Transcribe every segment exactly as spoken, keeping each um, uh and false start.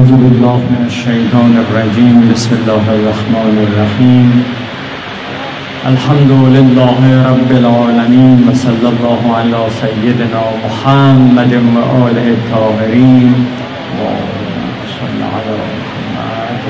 اعوذ بالله من الشیطان الرجیم. بسم الله الرحمن الرحیم. الحمد لله رب العالمین و صلی الله علی سیدنا محمد و آله الطاهرین و صلی علی محمد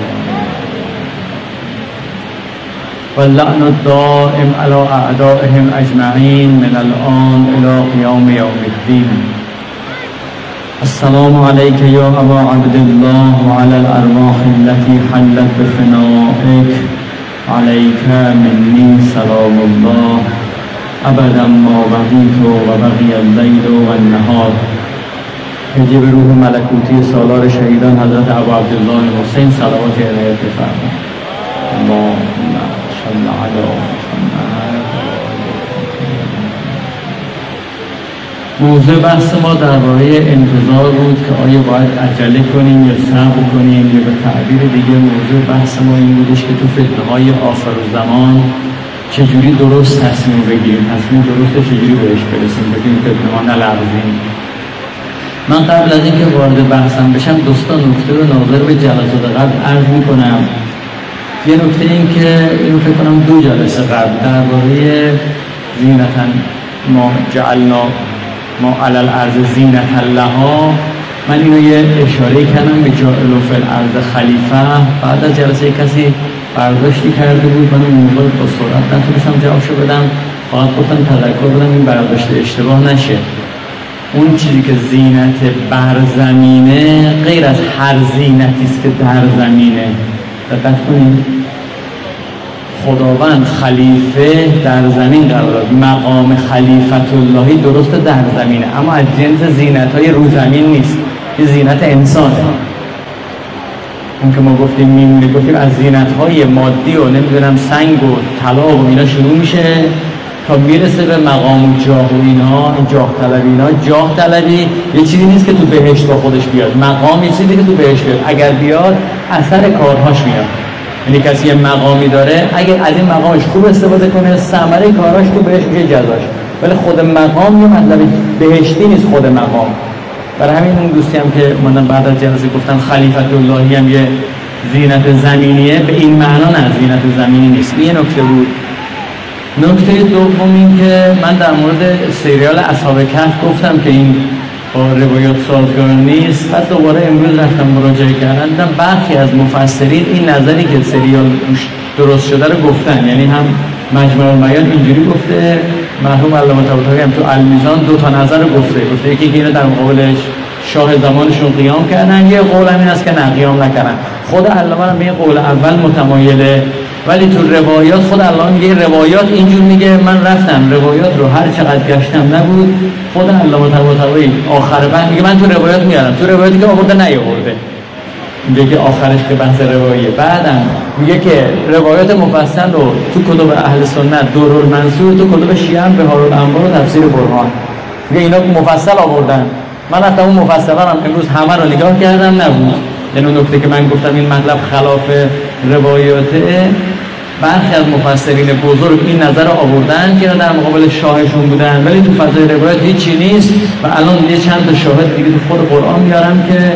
و اللعن الدائم علی اعدائهم اجمعین من الان الى قیام یوم الدین. السلام علیک یا ابا عبدالله و علی الارواح التي حلت بفنائک علیک منی سلام الله ابدا ما بقیت و بقی اللیل و النهار. هدیه به روح ملکوتی سالار شهیدان حضرت ابو عبدالله حسین صلوات عنایت بفرمایید. اللهم صل علی محمد. موضوع بحث ما درباره انتظار بود که آیا باید عجله کنیم یا صبر کنیم، یا به تعبیر دیگه موضوع بحث ما این بودش که تو فتنه‌های آخر الزمان چجوری درست تصمیم بگیریم، تصمیم درست چجوری بهش برسیم، بگیم فتنه‌ها نلغزیم. من قبل از اینکه وارد بحثم بشم دوستان نکته رو ناظر به جلسات قبل عرض می‌کنم. یه نکته این که اینو فکر کنم دو جلسه قبل درباره زینتاً ما جعلنا ما علل ارض زینت لها، من اینو یه اشاره کردم به جاعل فی الارض خلیفه. بعد از جلسه کسی برداشتی کرده بود، من اون موقع با سرعت نتونستم جوابشو بدم، فقط گفتم تذکر بدم این برداشت اشتباه نشه. اون چیزی که زینت بر زمینه غیر از هر زینتی است که در زمینه. دقت کنید، خداوند خلیفه در زمین قرار داد، مقام خلیفت اللهی درست در زمینه، اما از جنس زینت‌های رو زمین نیست، یه زینت انسانه. اون که ما گفتیم میمونه، گفتیم از زینت‌های مادی و نمیدونم سنگ و طلا و اینا شروع میشه تا میرسه به مقام و جاه و اینا، جاه طلبی اینا. جاه طلبی یه چیزی نیست که تو بهشت با خودش بیاد، مقام یه چیزی که تو بهشت بیاد، اگر بیاد اثر کارهاش میاد. یعنی کسی یه مقامی داره، اگر از این مقامش خوب استفاده کنه ثمره کاراش تو بهش میشه جزاش، ولی خود مقام یه مطلب بهشتی نیست خود مقام. برای همین اون دوستی هم که من بعد از جلسه گفتم خلیفت اللهی هم یه زینت زمینیه، به این معنا نه، زینت زمینی نیست. این یه نکته بود. نکته دوم این که من در مورد سریال اصحاب کهف گفتم که این با روایات سازگار نیست. بعد دوباره امروز رفتم مراجعه کردم، دیدم برخی از مفسرین این نظری که سریال درست شده رو گفتن، یعنی هم مجمع البیان اینجوری گفته، مرحوم علامه طباطبایی هم تو المیزان دو تا نظر رو گفته گفته یکی که اینو در مقابلش شاه زمانشون قیام کردن، یه قول هم این است که نه قیام نکردن. خود علامه هم به قول اول متمایله، ولی تو روایات خود علامه میگه روایات اینجور میگه. من رفتم روایات رو هر چقدر گشتم نبود. خود علامه طباطبایی آخر بعد میگه من تو روایات میارم، تو روایاتی که آورده نیاورده، میگه که آخرش که بحث رواییه. بعدم میگه که روایات مفصل رو تو کتب اهل سنت درالمنصور، تو کتب شیعه هم بهارالانوار و تفسیر برهان، میگه اینا مفصل آوردن. من رفتم اون مفصلا هم امروز همه رو نگاه کردم، نبود. یعنی نکته که من گفتم این مطلب خلاف روایاته، برخی از مفسرین بزرگ این نظر رو آوردن که در مقابل شاهشون بودن، ولی تو فضای روایت هیچی نیست. و الان یه چند تا شاهد دیگه تو خود قرآن میارم که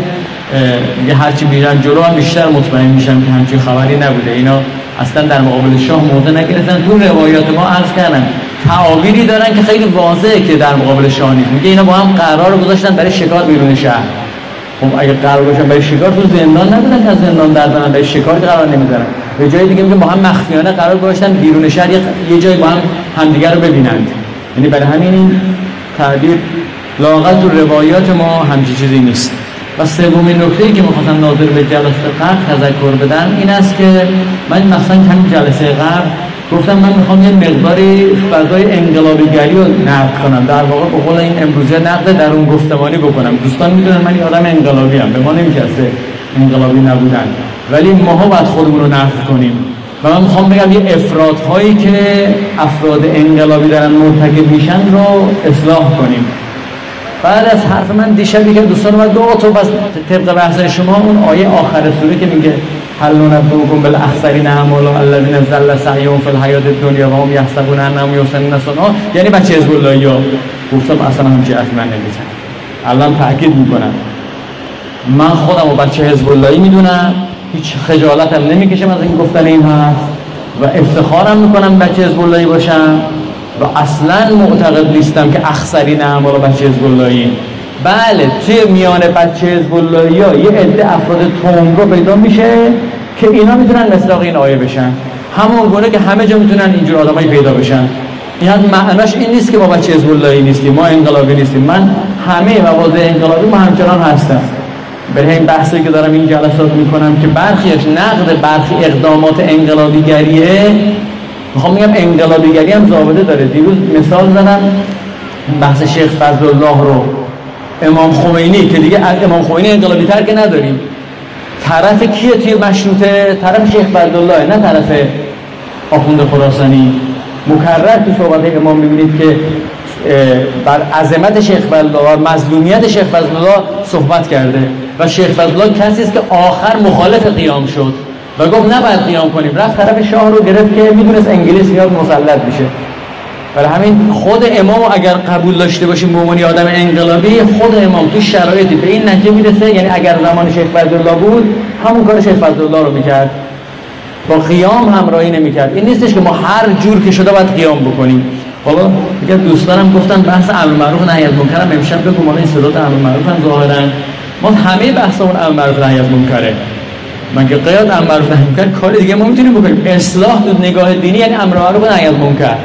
یه هرچی میرم جلو هم بیشتر مطمئن میشم که همچین خبری نبوده، اینا اصلا در مقابل شاه موضع نگرفتن. تو روایات ما عرض کردم تعابیری دارن که خیلی واضحه که در مقابل شاه نیست. میگه اینا با هم قرار گذاشتن برای شکار بیرون شهر. خب اگه قرار گذاشتن برای شکار تو زندان نبودن که از زندان در برن، برای شکار قرار نمیذارن. به جای دیگه میگه با هم مخفیانه قرار گذاشتن بیرون شهر یه جای با هم همدیگه رو ببینند. یعنی برای همین این تعبیر لااقل تو روایات ما همچین چیزی نیست. و سومین نکته‌ای که می‌خواستم ناظر به جلسه قبل تذکر بدم این است که من مثلا همین جلسه قبل گفتم من میخوام یه مقداری فضای انقلابیگری رو نقد کنم، در واقع به قول این امروزه نقد درون گفتمانی بکنم. دوستان میدونن من یه آدم انقلابی ام، به ما نمی‌چسبه انقلابی نبودن، ولی ماها باید خودمون رو نقد کنیم. و من میخوام بگم یه افراط‌هایی که افراد انقلابی دارن مرتکب میشن رو اصلاح کنیم. بعد از حرف من دیشب که دوستان اومد دو تا بس طبق بحث شما اون آیه آخر سوره که میگه هل ننبئکم بالاخسرین اعمالا الذین ضل سعیهم فی الحیاة الدنیا و هم یحسبون انهم یحسنون صنعا، یعنی بچه حزب اللهیا. گفتم اصلا همچین حرفی من نمیزنم. الان تاکید میکنم من خودم و بچه حزب اللهی میدونم، هیچ خجالتم نمیکشم از این گفتن این هست و افتخارم میکنم بچه حزب اللهی باشم و اصلا معتقد نیستم که اخسرین اعمال بچه حزب اللهی. بله توی میان بچه حزب اللهی ها یه عده افراد تندرو پیدا میشه که اینا میتونن مصداق این آیه بشن، همون گونه که همه جا میتونن اینجور آدمایی پیدا بشن. این معناش این نیست که ما بچه حزب اللهی نیستیم، ما انقلابی نیستیم. من همه مواضع انقلابی ما همچنان هستم. برای این بحثی که دارم این جلسات میکنم که برخیش نقد برخی اقدامات انقلابیگریه، میخوام میگم انقلابیگری هم ضابطه داره. دیروز مثال زدم بحث شیخ فضل الله رو، امام خمینی که دیگه از امام خمینی انقلابی تر که نداریم. طرف کیه توی مشروطه؟ طرف شیخ فضل الله، نه طرف آخوند خراسانی. مکرر تو صحبت امام میبینید که بر عظمت شیخ فضل الله و مظلومیت شیخ فضل الله صحبت کرده و شیخ فضل الله کسی است که آخر مخالف قیام شد و گفت نباید قیام کنیم، رفت طرف شاه رو گرفت که میدونست انگلیس میاد مسلط میشه. برای همین خود امام اگر قبول داشته باشیم به عنوان آدم انقلابی، خود امام تو شرایطی به این نتیجه میرسه، یعنی اگر زمان شیخ فضل الله بود همون کار شیخ فضل الله رو میکرد، با قیام همراهی نمیکرد. این نیستش که ما هر جور که شده باید قیام بکنیم. حالا دیگه دوستانم گفتن بحث امر معروف و نهی از منکر هم امشب بگم، ما این صدات امر معروف هم ظاهرا ما همه بحثمون امر معروف و نهی از منکره. من که قیاد امر معروف و نهی از منکر کار دیگه ما میتونیم بکنیم. اصلاح تو نگاه دینی یعنی امر معروف و نهی از منکر.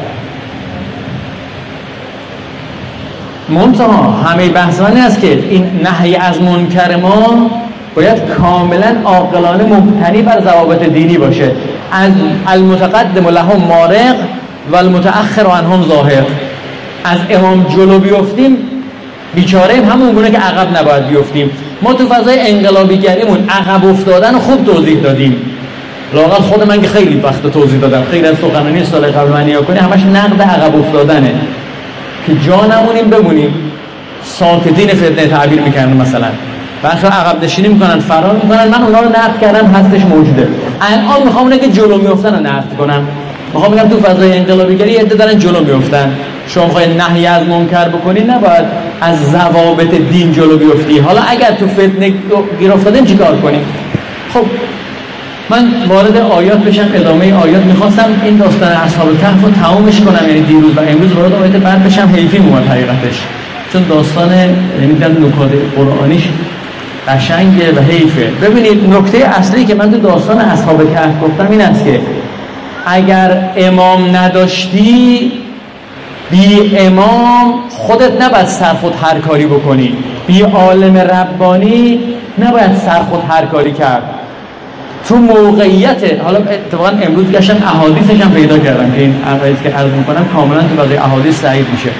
منتها همه بحث من این است که این نهی از منکر ما باید کاملا عاقلانه مبتنی بر ضوابط دینی باشه. از المتقدم لهم مارق و المتأخر عنهم ظاهر. از امام جلو بیفتیم بیچاره همون گونه که عقب نباید بیفتیم. ما تو فضای انقلابیگریمون عقب افتادن رو خوب توضیح دادیم. لااقل خود من که خیلی وقت توضیح دادم، خیلی از سخنرانی سال قبل من نیا کنی همش نقد عقب افتادنه که جا نمونیم بمونیم. ساکتین فتنه تعبیر میکنن مثلا، بخش عقب نشینی میکنن، فرار میکنن. من اونا رو نقد کردم، هستش موجوده. الان میخوام اونه که جلو میافتن رو نقد کنم. میخوام بگم تو فضای انقلابیگری عده دارن جلو میافتن. شما میخواید نهی از منکر بکنی، نباید از ضوابط دین جلو بیفتی. حالا اگر تو فتنه گیر افتادیم چیکار کنیم؟ خب من وارد آیات بشم، ادامه آیات. میخواستم این داستان اصحاب کهف رو تمامش کنم، یعنی دیروز و امروز وارد آیات بعد بشم، حیفی اومد حقیقتش، چون داستان یعنی در نکات قرآنیش قشنگه و حیفه. ببینید نکته اصلی که من تو داستان اصحاب کهف گفتم این است که اگر امام نداشتی، بی امام خودت نباید سر خود هر کاری بکنی، بی عالم ربانی نباید سر خود هر کاری کرد. تو موقعیت، حالا اتفاقا امروز گشتم احادیثش هم پیدا کردم که این احادیث که عرض میکنم کاملا تو بازی احادیث صحیح میشه.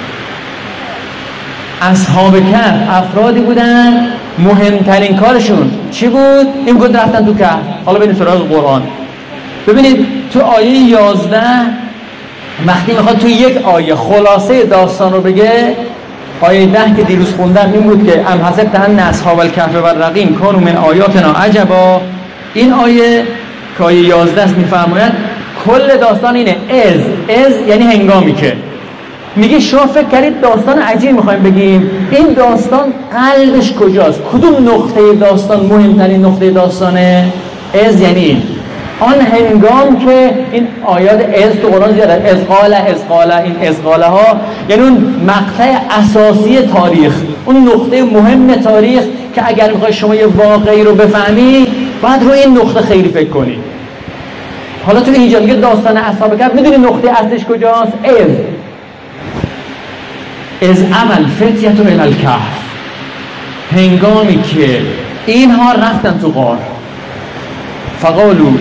اصحاب کهف افرادی بودن مهمترین کارشون چی بود؟ این بود رفتن تو کهف. حالا بریم سراغ قرآن. ببینید تو آیه یازده وقتی میخواد تو یک آیه خلاصه داستان رو بگه، آیه ده که دیروز خوندم این بود که ام حسبت ان اصحاب الکهف والرقیم کانوا من آیاتنا عجبا. این آیه که آیه یازده است میفرماید کل داستان اینه. از از یعنی هنگامی که میگه شما فکر کردید داستان عجیب میخوایم بگیم، این داستان قلبش کجاست؟ کدوم نقطه داستان مهمترین نقطه داستانه؟ از یعنی آن هنگام که این آیات از تو قرآن زیاده، از قال از قال، این از قاله ها یعنی اون مقطع اساسی تاریخ، اون نقطه مهم تاریخ که اگر میخوای شما یه واقعی رو بفهمی باید روی این نقطه خیلی فکر کنی. حالا تو اینجا میگه داستان اصحاب کهف، میدونی نقطه اصلش کجاست؟ از از اول فتیت الی الکهف، هنگامی که اینها رفتن تو غار، فقالو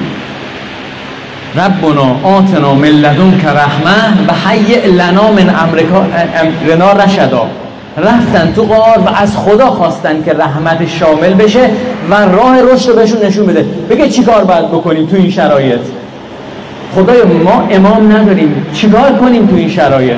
ربنا آتنا من لدنک رحمه و هیئ لنا من امرنا رشدا. رفتن تو غار و از خدا خواستن که رحمت شامل بشه و راه رشد رو بهشون نشون بده. بگه چی کار باید بکنیم تو این شرایط؟ خدای ما امام نداریم، چیکار کنیم تو این شرایط؟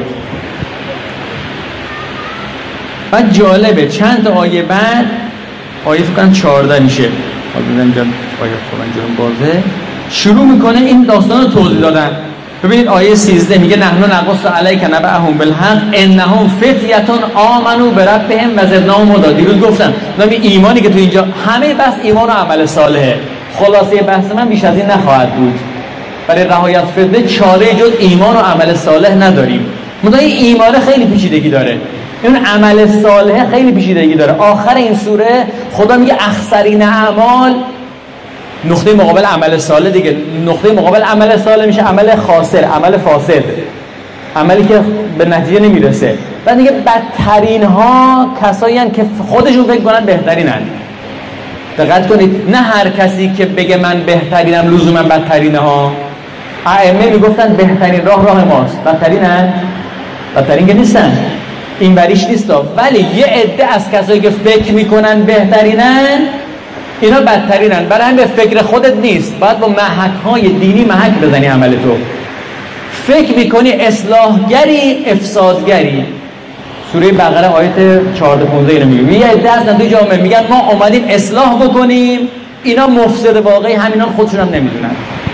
بعد جالبه چند آیه بعد، آیه فکرم چهارده میشه، حالا بزنیم آیه قرآن جلوم بازه، شروع میکنه این داستان رو توضیح دادن. ببینید آیه سیزده میگه نحن نقص علیک نبأهم بالحق انهم فتیة آمنوا بربهم و زدناهم هدی. دیروز گفتم نمی ایمانی که تو اینجا همه بحث ایمان و عمل صالحه. خلاصه بحث من بیش از این نخواهد بود. برای رهایت فتنه چاره جز ایمان و عمل صالح نداریم. مدای ایمان خیلی پیچیدگی داره، این عمل صالح خیلی پیچیدگی داره. آخر این سوره خدا میگه اخسرین اعمال، نقطه مقابل عمل صالح دیگه، نقطه مقابل عمل صالح میشه عمل خاسر، عمل فاسد، عملی که به نتیجه نمیرسه. بعد دیگه بدترین ها کسایی هستند که خودشون فکر کنن بهترینن. دقت کنید، نه هر کسی که بگه من بهترینم لزوما بدترینه ها. ائمه میگفتن بهترین راه راه ماست. بدترینن؟ بدترین که نیستن، این بریش نیستا، ولی یه عده از کسایی که فکر میکنن بهترینن اینا بدترینن. برای همین به فکر خودت نیست، باید با محک‌های دینی محک بزنی عمل تو. فکر میکنی اصلاحگری افسادگری. سوره بقره آیت چهارده پانزده اینو میگه. یه عده هستن توی جامعه میگن ما اومدیم اصلاح بکنیم، اینا مفسد واقعی همینان خودشون هم نمیدونن.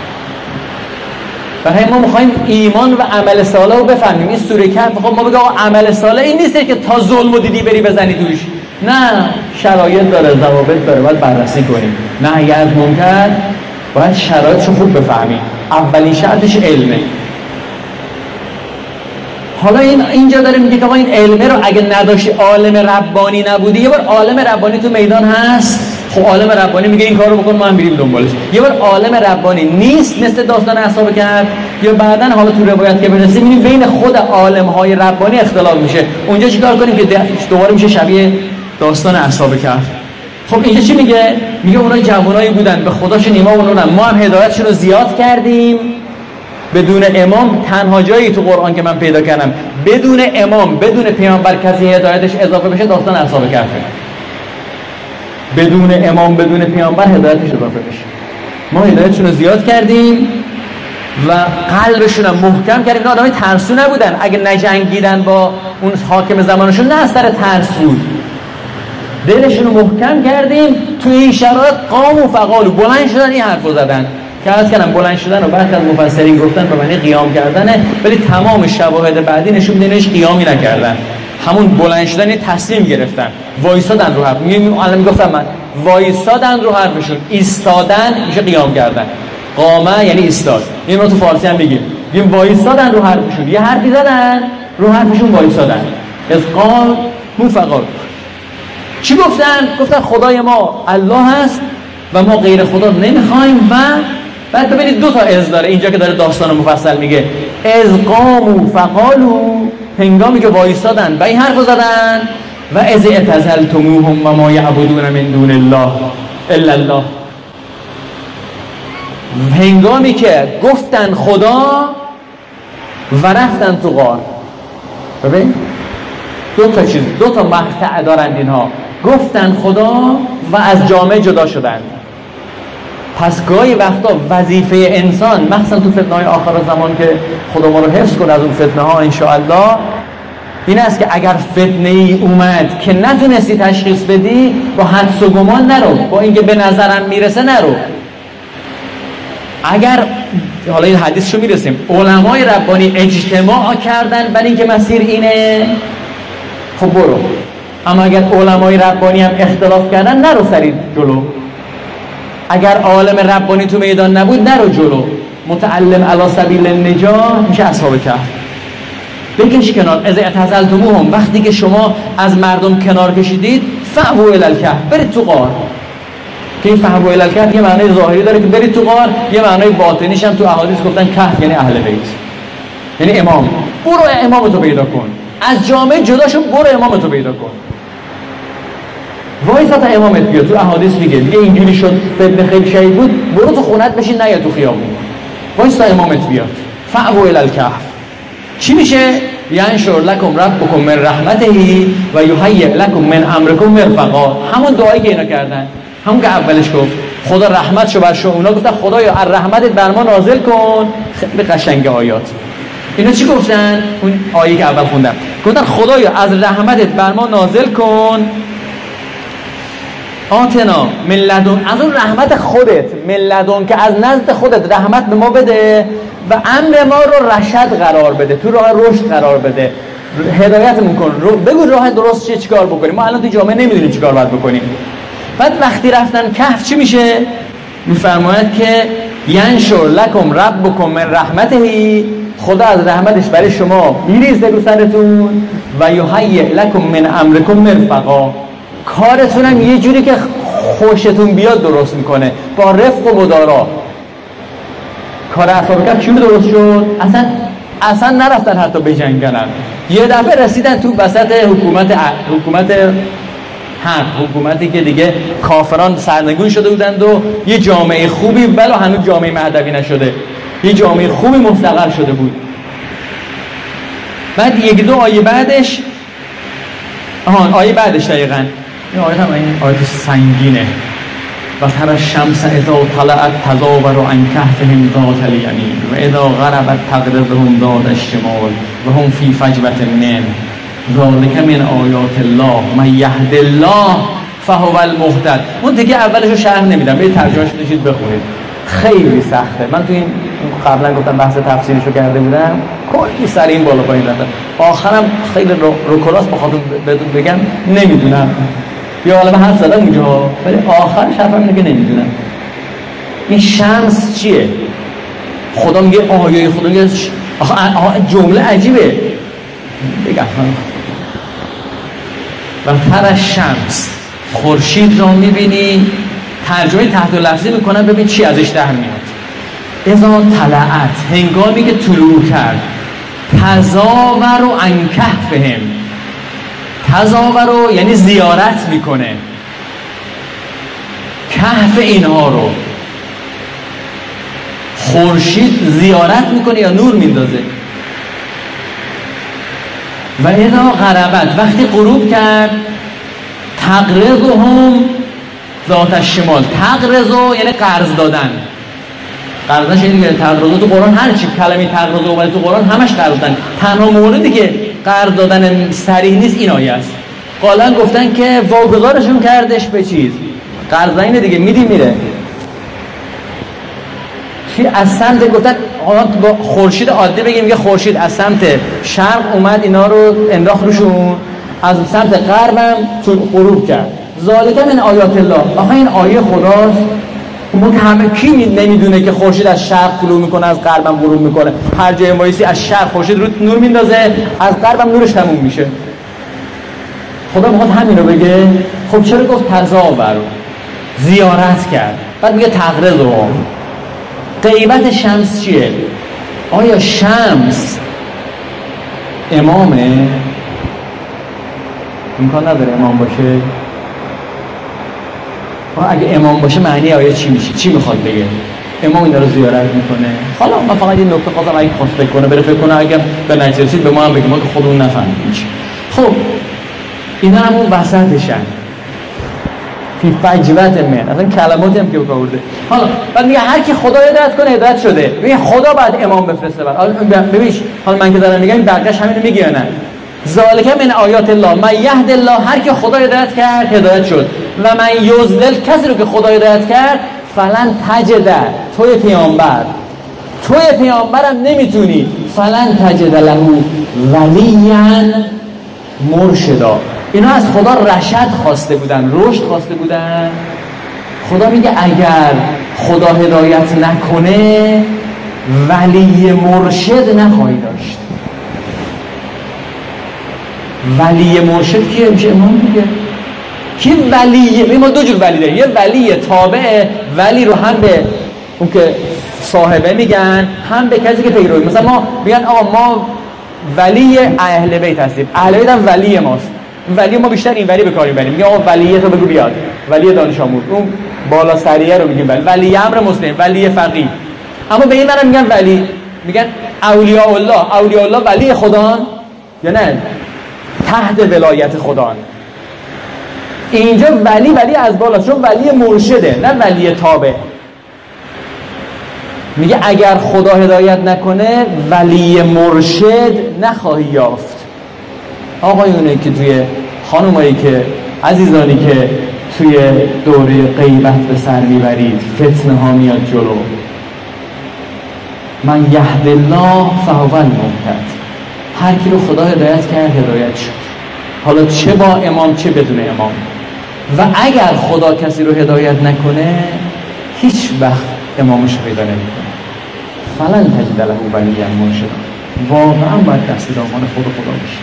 برای ما میخوایم ایمان و عمل صالح رو بفهمیم. این سوره کهف میخوام ما بگم عمل صالح این نیست که تا ظلم و دیدی بری بزنی توش، نه، شرایط داره، ضوابط داره، باید بررسی کنیم. نهی از منکر باید شرایطشو خوب بفهمیم. اولین شرطش علمه. حالا این اینجا داره میگه که این علمه رو اگه نداشتی، عالم ربانی نبودی، یه بار عالم ربانی تو میدان هست، خب عالم ربانی میگه این کارو بکن ما هم بریم دنبالش. یه بار عالم ربانی نیست، مثل داستان اصحاب کهف، یا بعداً حالا تو روایت که برسیم میبینیم بین خود عالم های ربانی اختلاف میشه. اونجا چیکار کنیم که دوباره میشه شبیه داستان اصحاب کهف. خب اینجا چی میگه؟ میگه اونها جوانایی بودن به خداشون ایمان آوردن، ما هم هدایتشون رو زیاد کردیم. بدون امام تنها جایی تو قرآن که من پیدا کردم بدون امام بدون پیامبر کسی هدایتش اضافه بشه داستان اصحاب کهف. بدون امام بدون پیامبر هدایتش اضافه بشه. ما هدایتشون رو زیاد کردیم و قلبشون هم محکم کردیم. اینا آدمای ترسو نبودن، اگه نجنگیدن با اون حاکم زمانشون نه از سر ترس بود، دلشون رو محکم کردیم. توی این شرایط قام و فقالو بلند شدن این حرفو زدن که عرض کردم بلند شدن و بعد از مفسرین گفتن به معنی قیام کردنه، ولی تمام شواهد بعدی نشون میده اینش قیامی نکردن، همون بلند شدن تصمیم گرفتن، وایسادن رو حرف. میگم الان میگفتم من وایسادن رو حرفشون، ایستادن میشه قیام کردن. قامه یعنی ایستاد. این رو تو فارسی هم میگیم، میگیم وایسادن رو حرفشون، یه حرفی زدن رو حرفشون وایسادن. از قال مفقال. چی گفتن؟ گفتن خدای ما الله هست و ما غیر خدا نمیخوایم. و بعد ببینید دو تا از داره اینجا که داره داستان مفصل میگه. از قاموا فقالوا، هنگامی که وایسادن و این حرفو زدن، و از اعتزلتموهم و ما یعبدون من دون الله الا الله، هنگامی که گفتن خدا و رفتن تو غار. ببین دو تا چیز، دو تا مقطع دارند اینها. گفتن خدا و از جامعه جدا شدن. پس گاهی وقتا وظیفه انسان، مخصوصا تو فتنه‌های آخر زمان که خدا ما رو حفظ کنه از اون فتنه ها انشاءالله، این است که اگر فتنه ای اومد که نتونستی تشخیص بدی، با حدس و گمان نرو، با اینکه به نظرم میرسه نرو. اگر حالا این حدیثشو میرسیم علمای ربانی اجتماع کردن برای اینکه مسیر اینه، خب برو. اما اگر علمای ربانی هم اختلاف کردن نرو سریع جلو. اگر عالم ربانی تو میدان نبود نرو جلو. متعلم علی سبیل النجاح میشه اصحاب کهف. بکش کنار. از اعتزلتموهم، وقتی که شما از مردم کنار کشیدید، فأووا الی الکهف، برید تو غار. که این فأووا الی الکهف یه معنی ظاهری داره که برید تو غار، یه معنی باطنیش هم تو احادیث گفتن کهف یعنی اهل بیت، یعنی امام. برو امامتو پیدا کن، از جامعه جدا شو، برو امامتو پیدا کن. وایسا تا امامت بیاد. تو احادیث میگه دیگه اینجوری شد فتنه خیلی شدید بود، برو تو خونت بشین، نیا تو خیابون، وایسا تا امامت بیاد. فأووا الی الکهف. چی میشه؟ ینشر لکم ربکم من رحمته و یهیئ لکم من امرکم مرفقا. همون دعایی که اینا کردن، همون که اولش گفت خدا رحمتشو بر شما، اونا گفتن خدایا از رحمتت بر ما نازل کن. خیلی قشنگ آیات. اینا چی گفتن؟ اون آیه که اول خوندم گفتن خدایا از رحمتت بر ما نازل کن. آتنا من لدن، از اون رحمت خودت، من لدن که از نزد خودت رحمت به ما بده. و امر ما رو رشد قرار بده، تو راه رشد قرار بده، هدایتمون کن، رو بگو راه درست چیه، چیکار بکنیم. ما الان تو جامعه نمیدونیم چیکار باید بکنیم. بعد وقتی رفتن کهف چی میشه؟ میفرماید که ینشر لکم ربکم من رحمته، خدا از رحمتش برای شما میریزه رو سرتون، و یهیئ لکم من امرکم مرفقا، کارتون هم یه جوری که خوشتون بیاد درست میکنه، با رفق و مدارا. کار اصحاب کهف چی درست شد؟ اصلا اصلا نرفتن حتی بجنگن. یه دفعه رسیدن تو وسط حکومت حکومت حق، حکومتی که دیگه کافران سرنگون شده بودند و یه جامعه خوبی، بلا هنوز جامعه مهدوی نشده، یه جامعه خوبی مستقر شده بود. بعد یک دو آیه بعدش آهان آیه بعدش دقیقاً این آیه هم این آیه سنگینه. و ترى الشمس اذا طلعت تزاور عن كهفهم ذات اليمين و اذا غربت تقرضهم ذات الشمال و هم في فجوة منه ذلك من آیات الله من یهد الله فهو المهتد. اون دیگه اولش رو شرح نمیدم، برید ترجمه‌اش بشید بخونید، خیلی سخته. من تو این قبلا گفتم بحث تفسیرش رو کرده بودم، کلی سر این بالا پایین رفتم، آخرم خیلی رو, رو کلاس بخاطر بهتون بگم نمیدونم، یا حالا من حرف زدم اونجا، ولی آخرش حرفم اینه که نمیدونم. این شمس چیه؟ خدا میگه آیه خدا میگه ش... جمله عجیبه بگم. و تر شمس، خورشید رو میبینی، ترجمه تحت لفظی میکنن ببین چی ازش در میاد. اذا طلعت، هنگامی که طلوع کرد، تزاور و عن کهفهم، تزاور رو یعنی زیارت میکنه کهف اینها رو. خورشید زیارت میکنه یا نور میندازه. و اذا غربت، وقتی غروب کرد، تقرضهم ذات الشمال، تقرضو یعنی قرض دادن. قرضش اینه که تقرض تو قرآن هر چی کلمه تقرض اومده تو قرآن همش قرض دادن. تنها موردی که قرض دادن صریح نیست این آیه است. قالا گفتن که واگذارشون کردش به چیز، قرض اینه دیگه، میدی میره. چی از سمت گفتن با خورشید عادی بگیم، میگه خورشید از سمت شرق اومد اینا رو انداخت روشون، از سمت غرب هم غروب کرد. ذالک من آیات الله، آخه این آیه خداست. اون همه کی نمیدونه که خورشید از شرق طلوع میکنه از غرب هم غروب میکنه. هر جای وایسی از شرق خورشید رو نور میندازه، از غرب هم نورش تموم میشه. خدا میخواد همین رو بگه. خب چرا گفت تزاور، زیارت کرد؟ بعد میگه تقرض رو. غیبت شمس چیه؟ آیا شمس امامه؟ امکان نداره امام باشه. اگه امام باشه معنی آیه چی میشه؟ چی میخواد بگه؟ امام اینا رو زیارت میکنه. حالا من فقط این نکته خواستم اگه خواست فکر کنه بره فکر کنه، اگه به نتیجه رسید به ما هم بگه، ما که خودمون نفهمیم چی. خب اینا هم اون وسطشن، فی فجوت من، اصلا کلماتی هم که بکارده. حالا بعد میگه هر کی خدا هدایت کنه هدایت شده. ببین خدا بعد امام بفرسته. بعد ببین حالا من که دارم میگم بقیش همینو میگه یا نه؟ ذالک من آیات الله من یهد الله، هر کی خدا هدایت کرد هدایت شد. و من یضلل، کسی رو که خدا هدایت کرد، فلن تجد، توی پیامبر توی پیامبرم نمیتونی فلن تجد له ولیا مرشدا. اینا از خدا رشد خواسته بودن، رشد خواسته بودن. خدا میگه اگر خدا هدایت نکنه ولی مرشد نخواهی داشت. ولی مرشد کیه؟ میشه امام دیگه. کی ولیه؟ ما دو جور ولی داریم، یه ولی تابعه، ولی رو هم به اون که صاحبه میگن، هم به کسی که پیروی. مثلا ما میگن آقا ما ولی اهل بیت هستیم، اهل بیت هم ولی ماست. ولی ما بیشتر این ولی به کار میبریم، میگه آقا ولیه تو بگو بیاد، ولی دانش آموز، اون بالا سریه رو میگیم ولی ولی امر مسلم، ولی فقیه. اما به این منم میگن ولی، میگن اولیاء الله. اولیاء الله ولی خدان یا نه تحت ولایت خدان؟ اینجا ولی ولی از بالا، چون ولی مرشده نه ولی تابع. میگه اگر خدا هدایت نکنه ولی مرشد نخواهی یافت. آقایونه که توی خانومایی که عزیزانی که توی دوره غیبت به سر میبرید، فتنه ها میاد جلو، من یهد الله فهو المهتد. هر کی رو خدا هدایت کرد هدایت شد، حالا چه با امام چه بدون امام. و اگر خدا کسی رو هدایت نکنه هیچ وقت امامش رو پیدا نمیکنه. فلن تجد له ولیا مرشدا. واقعا باید دست دامان خود خدا بشه.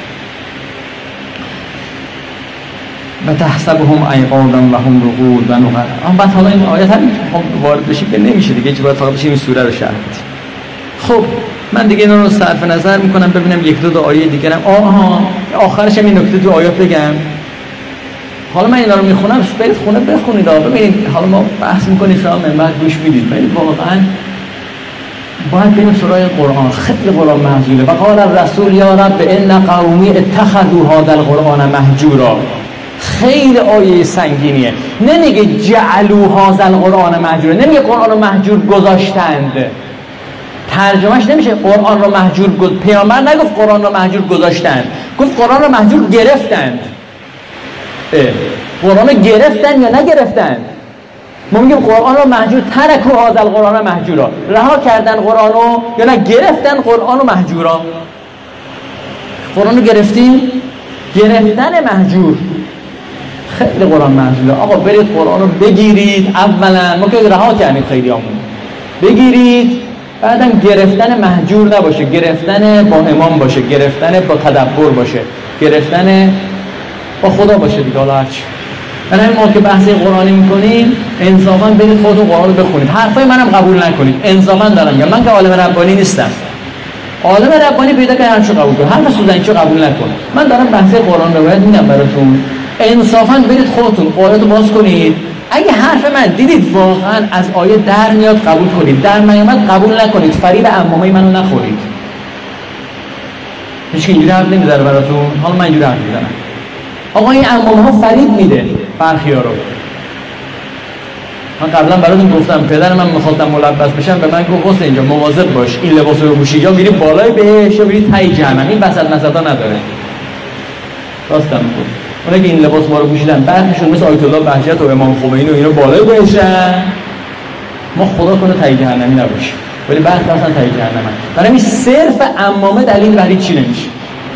و تحسبهم ایقاظا و هم رقود و نقعا. اما بعد حالا این آیت هم وارد بشیم که نمیشه دیگه، چه باید فقط بشیم این سوره رو شرح بدیم. خب من دیگه اینا رو صرف نظر میکنم ببینم یک دو تا آیه دیگه هم آها آخرش هم این نکته تو آیات بگم. حالا من اینا رو میخونم، برید خونه بخونید. ببینید حالا ما بحث میکنیم شما منبر گوش میدید، ولی واقعا باید بریم سراغ قرآن. خیلی قرآن محجوره. و قال الرسول یا رب ان قومی اتخذوا هذا القرآن مهجورا. خیلی آیه سنگینیه. نمیگه جعلوا هذا القرآن مهجورا، نمیگه قرآن رو مهجور گذاشتند. ترجمهش نمیشه قرآن رو مهجور گذاشتند. پیامبر نگفت قرآن رو مهجور گذاشتند، گفت قرآن رو مهجور گرفتند. قرآن رو گرفتن یا نگرفتن؟ ما میگیم قرآن رو مهجور، ترکوا هذا القرآن مهجورا، رها کردن قرآن رو یا نه گرفتن قرآن رو مهجورا. قرآن رو گرفتیم، گرفتن مهجور. خیلی قرآن مهجوره. آقا برید قرآن رو بگیرید. اولا ما که رها کردیم خیلی همون بگیرید، بعدم گرفتن مهجور نباشه، گرفتن با امام باشه، گرفتن با تدبر باشه، گرفتن با خدا باشه دیگه. حالا هرچی. برای ما که بحث قرآنی میکنیم انصافا برید خودتون قرآن رو بخونید. حرفای منم قبول نکنید. انصافا دارم میگم، من که عالم ربانی نیستم. عالم ربانی پیدا کنه هرچی قبول کنه، حرف سوزنی چه قبول نکنه. من دارم بحث قرآن رو باید میگم براتون. انصافا برید خودتون آیات رو باز کنید. اگه حرف من دیدید واقعا از آیه در میاد قبول کنید، در نیامد قبول نکنید. فریب عمامه منو نخورید. هیچ کی اینجوری حرف نمیذاره براتون. حالا من اینجوری حرف میزنم. آقا این عمامه ها فریب میده برخیا رو. من قبلا براتون گفتم پدر من می‌خواستم ملبس بشم، به من گفت حسین اینجا مواظب باش، این لباس رو بپوشی یا میری بالای بهش یا میری ته جهنم. این وسط مسطا نداره. راستم میگفت اونایی که این لباس ما رو پوشیدن بعضیشون مثل آیت الله بهجت و امام خمینی و اینا بالای بهشن، ما خدا کنه ته جهنمی نباشیم، ولی بعضی اصلا ته جهنم. برای همین صرف عمامه دلیل برای چی نمیشه.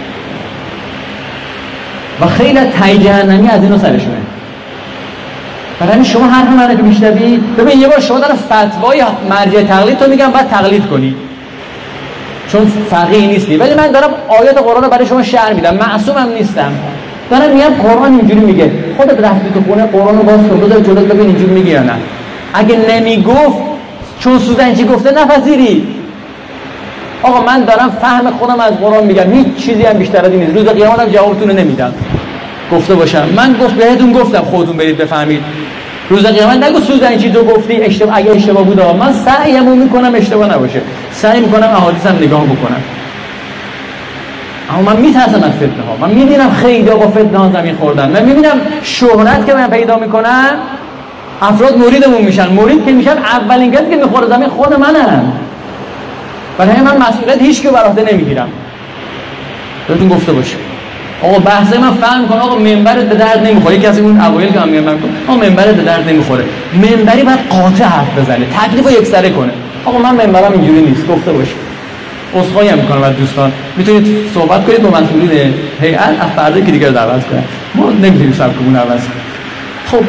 و خیلی ته جهنمی از اینو سرشونه. برای همین شما حرف منو که میشنوی، ببین یه بار شما دارن فتوای مرجع تقلید تو میگم باید تقلید کنی چون فقیه نیستی، ولی من دارم آیات قرآن رو برای شما شرح میدم. معصومم نیستم. دارم میگم قرآن اینجوری میگه. خودت رفتی تو خونه قرآن رو باز کن بذار جلوت ببین اینجوری میگه یا نه. اگه نمیگفت چون سوزنچی گفته نپذیری. آقا من دارم فهم خودم از قرآن میگم، هیچ چیزی هم بیشتر از این نیست. روز قیامت هم جوابتون رو نمیدم گفته باشم. من گفت بهتون گفتم خودتون برید بفهمید. روز قیامت نگو سوزنچی تو گفتی اشتباه، اگه اشتباه بود من سعیمو میکنم اشتباه نباشه، سعی میکنم احادیثم نگاه بکنم. اما من میترسم از فتنه ها. من میبینم خیلی با فتنه ها زمین خوردن. من میبینم شهرت که من پیدا میکنم افراد مریدمون میشن. مرید که میشن اولین کسی که میخوره زمین خود منم. برای همین من مسئولیت هیچ که بر عهده نمیگیرم. بهتون گفته باشه. آقا بحثه من فهم میکنم آقا منبرت به درد نمیخوره. یکی از اون اوایل که من میگم آقا منبرت به درد نمیخوره. منبری باید قاطع حرف بزنه، تکلیفو یکسره کنه. آقا من منبرم اینجوری نیست گفته باشه. عذرخواهی هم میکنم از دوستان. میتونید صحبت کنید با مسئولین هیئت از فردا که دیگه دعوت کنن. ما نمیتونیم سبکمون عوض کنیم. خب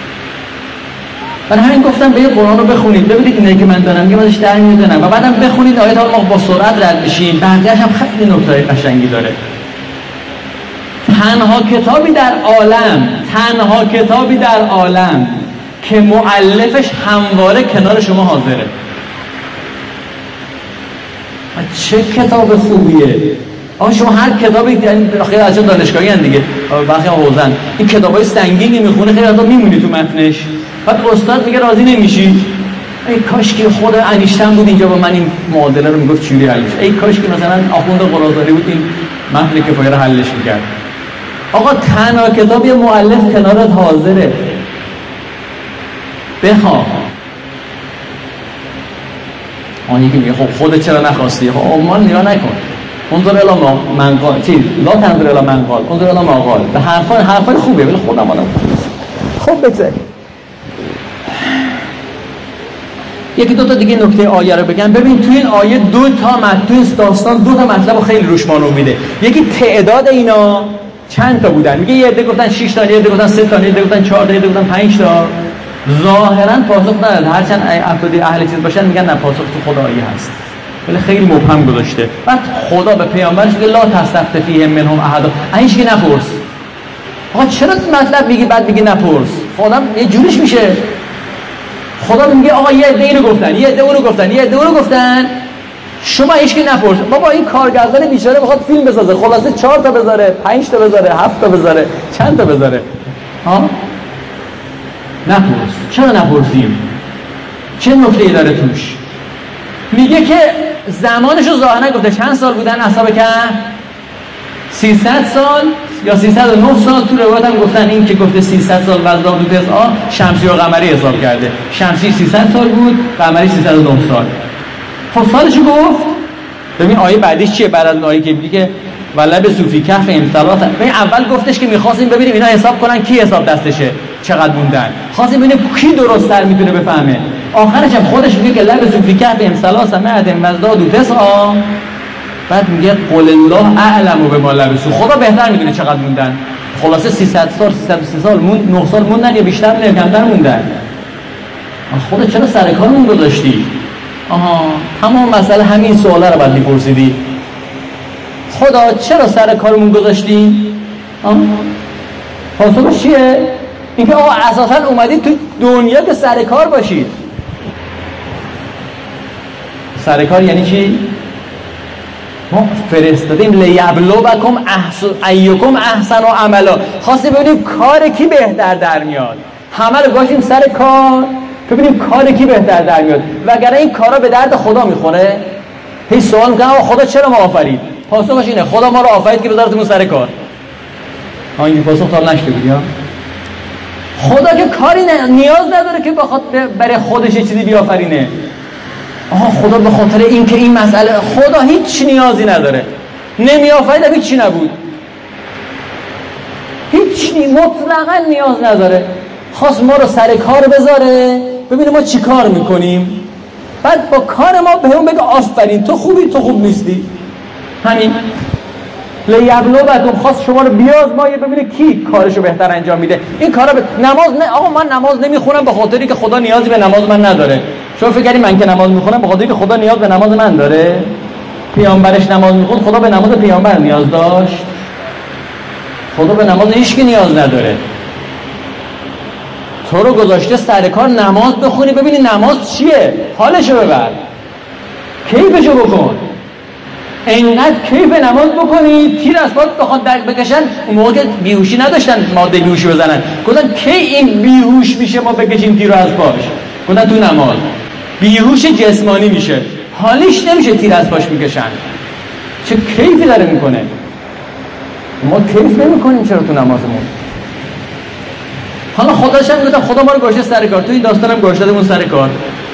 برای همین گفتم به قرآن رو بخونید ببینید اینایی که من دارم میگم ازش در میادن و بعدم بخونید آیات ها. ما با سرعت رد میشیم. بقیه‌اش هم خیلی نکته‌های قشنگی داره. تنها کتابی در عالم تنها کتابی در عالم که مؤلفش همواره کنار شما حاضره. چه کتاب خوبیه. آقا شما هر کتابی خیلی از چه دانشگاهی هستن دیگه، بخی هم حوزن، این کتابای سنگینی میخونه خیلی از اون میمونی تو متنش. بعد استاد میگه راضی نمیشی. ای کاش که خود انیشتن بود اینجا با من این معادله رو میگفت چجوری حل میشه. ای کاش که مثلا آخوند قرآزاری بود این متن کفایه رو حلش میکرد. آقا تنها کتاب یه مؤلف کنارت حاضره. بخواه. آن یکی میگه خب خودت چرا نخواستی؟ خب ما نگاه نکن. انظر الی من قال چیز لا تنظر الی من قال انظر الی ما قال. به حرفا حرفای خوبه ولی خودم آدم. خب بگذاریم. یکی دو تا دیگه نکته آیه رو بگم. ببین توی این آیه دو تا مطلب، توی این داستان دو تا مطلب خیلی روش مانو میده. یکی تعداد اینا چند تا بودن، میگه یه عده گفتن شش تا، یه عده گفتن سه تا، یه عده گفتن چهار تا، یه عده گفتن پنج تا. ظاهرا پاسخ نداد، هرچند افرادی اهل چیز باشن میگن نه پاسخ تو خدایی هست، ولی خیلی مبهم گذاشته. بعد خدا به پیامبرش میگه لا تستفت فیهم منهم احد، هیچ کی نپرس. آقا چرا مطلب میگی بعد میگی نپرس؟ خدا یه جوریش میشه. خدا میگه آقا یه عده اینو گفتن، یه عده اونو گفتن، یه عده اونو گفتن، شما هیچ کی نپرس. بابا این کارگردان بیچاره میخواد فیلم بسازه، خلاصه چهار تا بذاره، پنج تا بذاره، هفت تا بذاره، چند تا بذاره؟ ها؟ نپرس. چرا نپرسیم؟ چه نکته‌ای داره توش؟ میگه که زمانشو ظاهرا گفته. چند سال بودن اصحاب کهف؟ سیصد سال یا سیصد و نه سال. تو روایت هم گفتن این که گفته سیصد سال وزداد و تسعا شمسی و قمری حساب کرده. شمسی سیصد سال بود، قمری سیصد و نه سال. خب سالشو گفت. ببین آیه بعدیش چیه؟ بعد از اون آیه که میگه که ولب صوفی کهف امثالات. ببین اول گفتش که می‌خواستیم ببینیم اینا حساب کنن کی حساب دستشه، چقدر موندن. خواستیم ببینیم کی درست‌تر میتونه بفهمه. آخرش هم خودش میگه که لب صوفی کهف امثالات مئة وزداد و تسعا. بعد میگه قل الله اعلم بما لبثوا، خدا بهتر میدونه چقدر موندن. خلاصه سیصد سال، سیصد و سی سال موند، نه سال موندن یا بیشتر یا کمتر موندن. خدا چرا سر کارمون گذاشتی؟ آها تمام مسئله همین سوالا رو بعد میپرسیدی. خدا چرا سر کارمون گذاشتی؟ آها پاسخش چیه؟ اینکه آقا اساسا اومدی تو دنیا که سر کار باشید. سر کار یعنی چی؟ ما فرستادیم لیبلوکم احسن ایکم احسن عملا. خواستیم ببینیم کار کی بهتر در میاد. همه رو گاشیم سر کار ببینیم کار کی بهتر در میاد. وگرنه این کارا به درد خدا میخوره؟ هی سوال میکنم خدا چرا ما آفرید؟ پاسخش اینه خدا ما رو آفرید که بذارتمون سر کار. ها این پاسخ تا نشده بود. یا خدا که کاری نیاز نداره که بخواد برای خودش چیزی بیافرینه. آها خدا به خاطر این که این مسئله، خدا هیچ نیازی نداره. نمیآفرید هیچ چی نبود. هیچ نی مطلقاً نیاز نداره. خواست ما رو سر کار بذاره ببینه ما چی کار میکنیم، بعد با کار ما به اون بگه آفرین تو خوبی تو خوب نیستی. همین لیبلوکم، خواست شما رو بیازمایه ببینه کی کارشو بهتر انجام میده. این کارا به نماز نه آقا من نماز نمیخونم به خاطری که خدا نیازی به نماز من نداره. شما فکر کردی من که نماز میخونم به خاطری که خدا نیاز به نماز من داره؟ پیامبرش نماز میخوند، خدا به نماز پیامبر نیاز داشت؟ خدا به نماز هیچ کی نیاز نداره. تو رو گذاشته سر کار نماز بخونی ببینی نماز چیه، حالشو ببر، کیفشو بکن. اینقدر کیف نماز بکنی تیر از پات بخواد درک بکشن. اون موقع که بیهوشی نداشتن ماده بیهوشی بزنن، گفتن کی این بیهوش میشه ما بکشیم تیر از پاش؟ گفتن تو نماز بیهوش جسمانی میشه، حالیش نمیشه تیر از پاش میکشن. چه کیفی داره میکنه؟ ما کیف نمیکنیم چرا تو نمازمون؟ حالا خداش هم میگه خدا ما رو گذاشته سر کار. تو این داستانم گذاشتمون سر کار.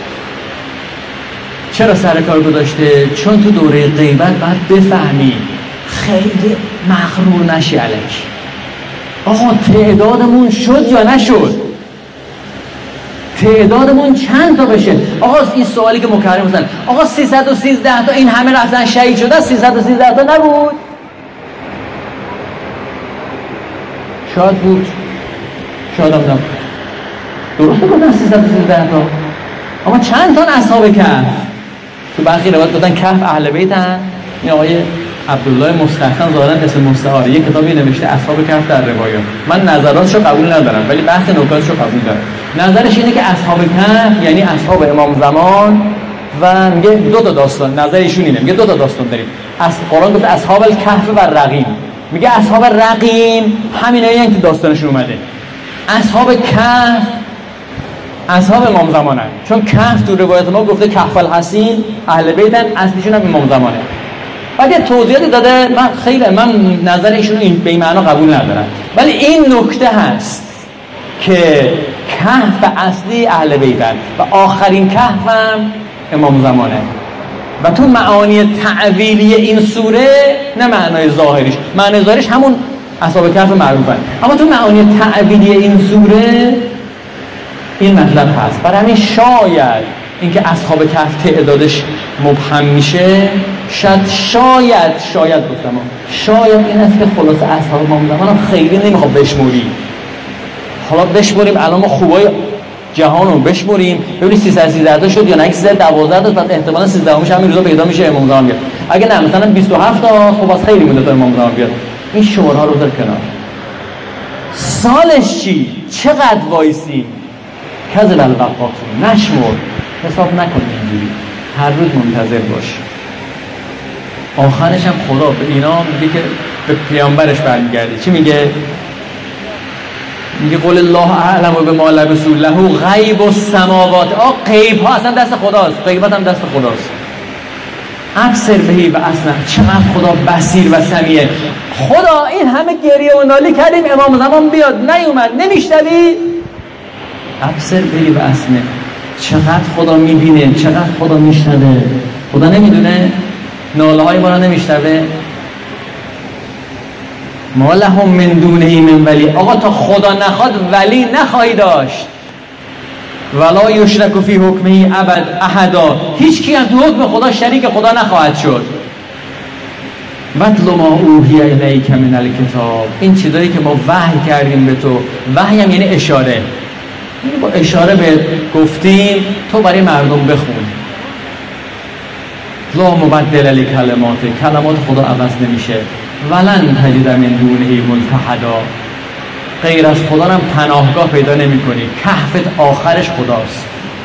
چرا سر کار گذاشته؟ چون تو دوره غیبت باید بفهمی، خیلی مغرور نشی الکی. آقا تعدادمون شد یا نشد؟ تعدادمون چند تا بشه؟ آقا این سوالی که مکرر می‌کنن، آقا سیصد و سیزده تا این همه رفتن شهید شدن، سیصد و سیزده تا نبود؟ شاید بود، شاید هم نبود. درسته گفتن سیصد و سیزده تا. اما چند تا اصحاب کهف؟ تو برخی روایت گفتن کهف اهل بیتن. این آقای عبدالله مستحسن ظاهرا اسم مستعاره یک کتابی نوشته اصحاب کهف در روایات. من نظراتشو قبول ندارم ولی بحث نکاتشو قبول دارم. نظرش اینه که اصحاب کهف یعنی اصحاب امام زمان و میگه دو تا داستان. نظر ایشون اینه، میگه دو تا داستان داریم. از قرآن گفته اصحاب الکهف و رقیم، میگه اصحاب رقیم همینایی که داستانشون اومده. اصحاب کهف اصحاب امام زمانن، چون کهف تو روایت ما گفته کهف الحسین اهل بیتن، اصلیشون هم امام زمانه. بعد یه توضیحاتی داده، من خیلی من نظر ایشونو این به این معنا قبول ندارم، ولی این نکته هست که کهف اصلی اهل بیتن و آخرین کهف هم امام زمانه. و تو معانی تعویلی این سوره نه معنای ظاهریش، معنای ظاهریش همون اصحاب کهف معروفن، اما تو معانی تعویلی این سوره این مطلب هست. برای همین شاید اینکه اصحاب کهف تعدادش مبهم میشه، شاید شاید شاید گفتم شاید این است که خلاص اصحاب ما زمان خیلی نمیخواد بشموری. حالا بشموریم الان ما خوبای جهان رو بشموریم ببینید سیصد و سیزده تا شد یا نه سیصد و دوازده تا، بعد احتمالاً سیزده میشه همین روزا پیدا میشه امام زمان بیاد. اگه نه مثلا بیست و هفت تا خب از خیلی مونده تا امام زمان بیاد. این شمارها رو بذار کنار. سالش چی؟ چقدر وایسی؟ کذب البقاتون، نشمر، حساب نکن اینجوری، هر روز منتظر باش. آخرش هم خدا به اینا میگه که به پیامبرش برمیگرده. چی میگه؟ میگه قول الله اعلم و به ما لبسوا له غیب السماوات. آ غیب ها اصلا دست خداست، غیبت هم دست خداست. ابصر بهی و اصلا چقدر خدا بصیر و سمیعه. خدا این همه گریه و ناله کردیم امام زمان بیاد نیومد، نمیشنوی؟ ابصر بهی و اصلا چقدر خدا میبینه، چقدر خدا میشنوه. خدا نمیدونه ناله های ما رو نمیشنوه؟ ما لهم من دونه من ولی. آقا تا خدا نخواد ولی نخواهی داشت. ولا یشرک فی حکمه ابد احدا. هیچ کی هم تو حکم خدا شریک خدا نخواهد شد. واتل ما اوحی الیک من الکتاب. این چیزایی که ما وحی کردیم به تو، وحی هم یعنی اشاره، یعنی با اشاره به گفتیم تو برای مردم بخون. لا مبدل لکلمات، کلمات خدا عوض نمیشه. ولن تجد من دونه ملتحدا. غیر از خدا هم پناهگاه پیدا نمی کنی. کهفت آخرش خداست.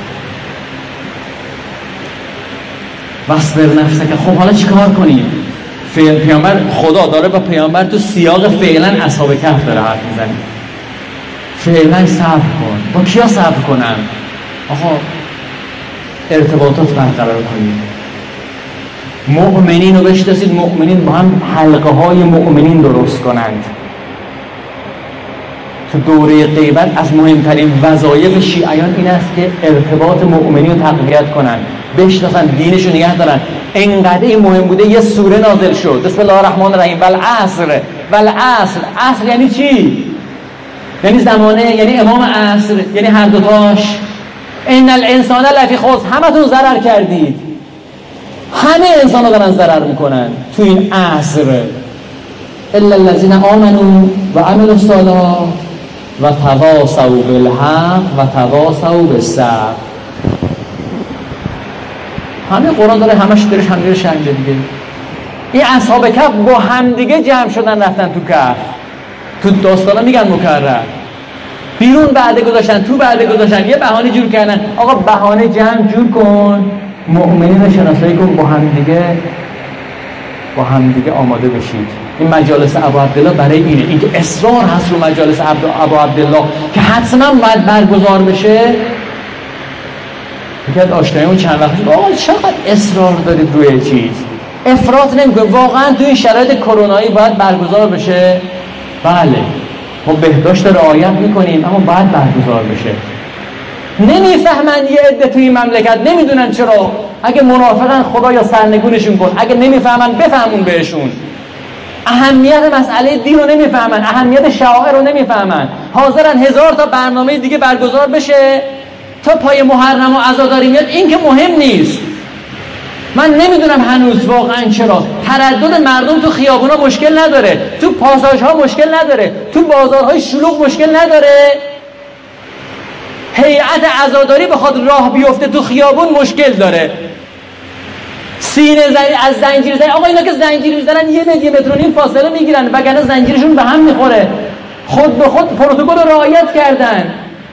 واصبر نفسک. خب حالا چیکار کنیم؟ پیامبر خدا داره با پیامبر تو سیاق فعلا اصحاب کهف داره حرف میزنه. فعلا صبر کن. با کیا صبر کنم؟ آقا ارتباطات برقرار کنیم. مؤمنین رو بشناسید، مؤمنین با هم حلقه های مؤمنین درست کنند. تو دوره غیبت از مهمترین وظایف شیعیان این است که ارتباط مؤمنین رو تقویت کنن، بشناسن، دینش رو نگه دارن. انقدر این مهم بوده یه سوره نازل شد، بسم الله الرحمن الرحیم، والعصر. والعصر، عصر یعنی چی؟ یعنی زمانه، یعنی امام عصر، یعنی هر دوتاش. ان الانسان لفی خسر. همتون ضرر کردید، همه انسان ها دارن ضرر میکنن تو این عصر. الا الذین آمنوا و عملوا الصالحات و تواصوا بالحق و تواصوا بالصبر. همه قرآن داره همش درش هم دیگه شنجه دیگه. این اصحاب کهف با هم دیگه جمع شدن رفتن تو کهف. تو داستانا میگن مکرر بیرون بعد گذاشتن، تو بعد گذاشتن، یه بهانه جور کردن. آقا بهانه جمع جور کن، مؤمنین رو شناسایی کن، با هم دیگه با هم دیگه آماده بشید. این مجالس ابو عبدالله برای اینه، اینکه اصرار هست رو مجالس ابو عبدالله که حتما باید برگزار بشه. میگه آشنایمون چند وقت آقا چقدر اصرار دارید روی چیز، افراط نمیکنه. واقعا تو این شرایط کرونایی باید برگزار بشه؟ بله، ما بهداشت رعایت میکنیم اما باید برگزار بشه. نمیفهمن یه عده توی این مملکت، نمیدونن چرا. اگه منافقن خدایا سرنگونشون کن، اگه نمیفهمن بفهمون بهشون. اهمیت مسئله دین رو نمیفهمن، اهمیت شعائر رو نمیفهمن. حاضرن هزار تا برنامه دیگه برگزار بشه تا پای محرم و عزاداری میاد. این که مهم نیست. من نمیدونم هنوز واقعا چرا تردد مردم تو خیابونا مشکل نداره، تو پاساژها مشکل نداره، تو بازارهای شلوغ مشکل نداره. هیئت عزاداری بخواد راه بیفته تو خیابون مشکل داره. سینه زنی از زنجیر زنی. آقا اینا که زنجیر میزنن یه متر یه متر و نیم فاصله میگیرن وگرنه زنجیرشون به هم میخوره. خود به خود پروتکل رو رعایت کردن.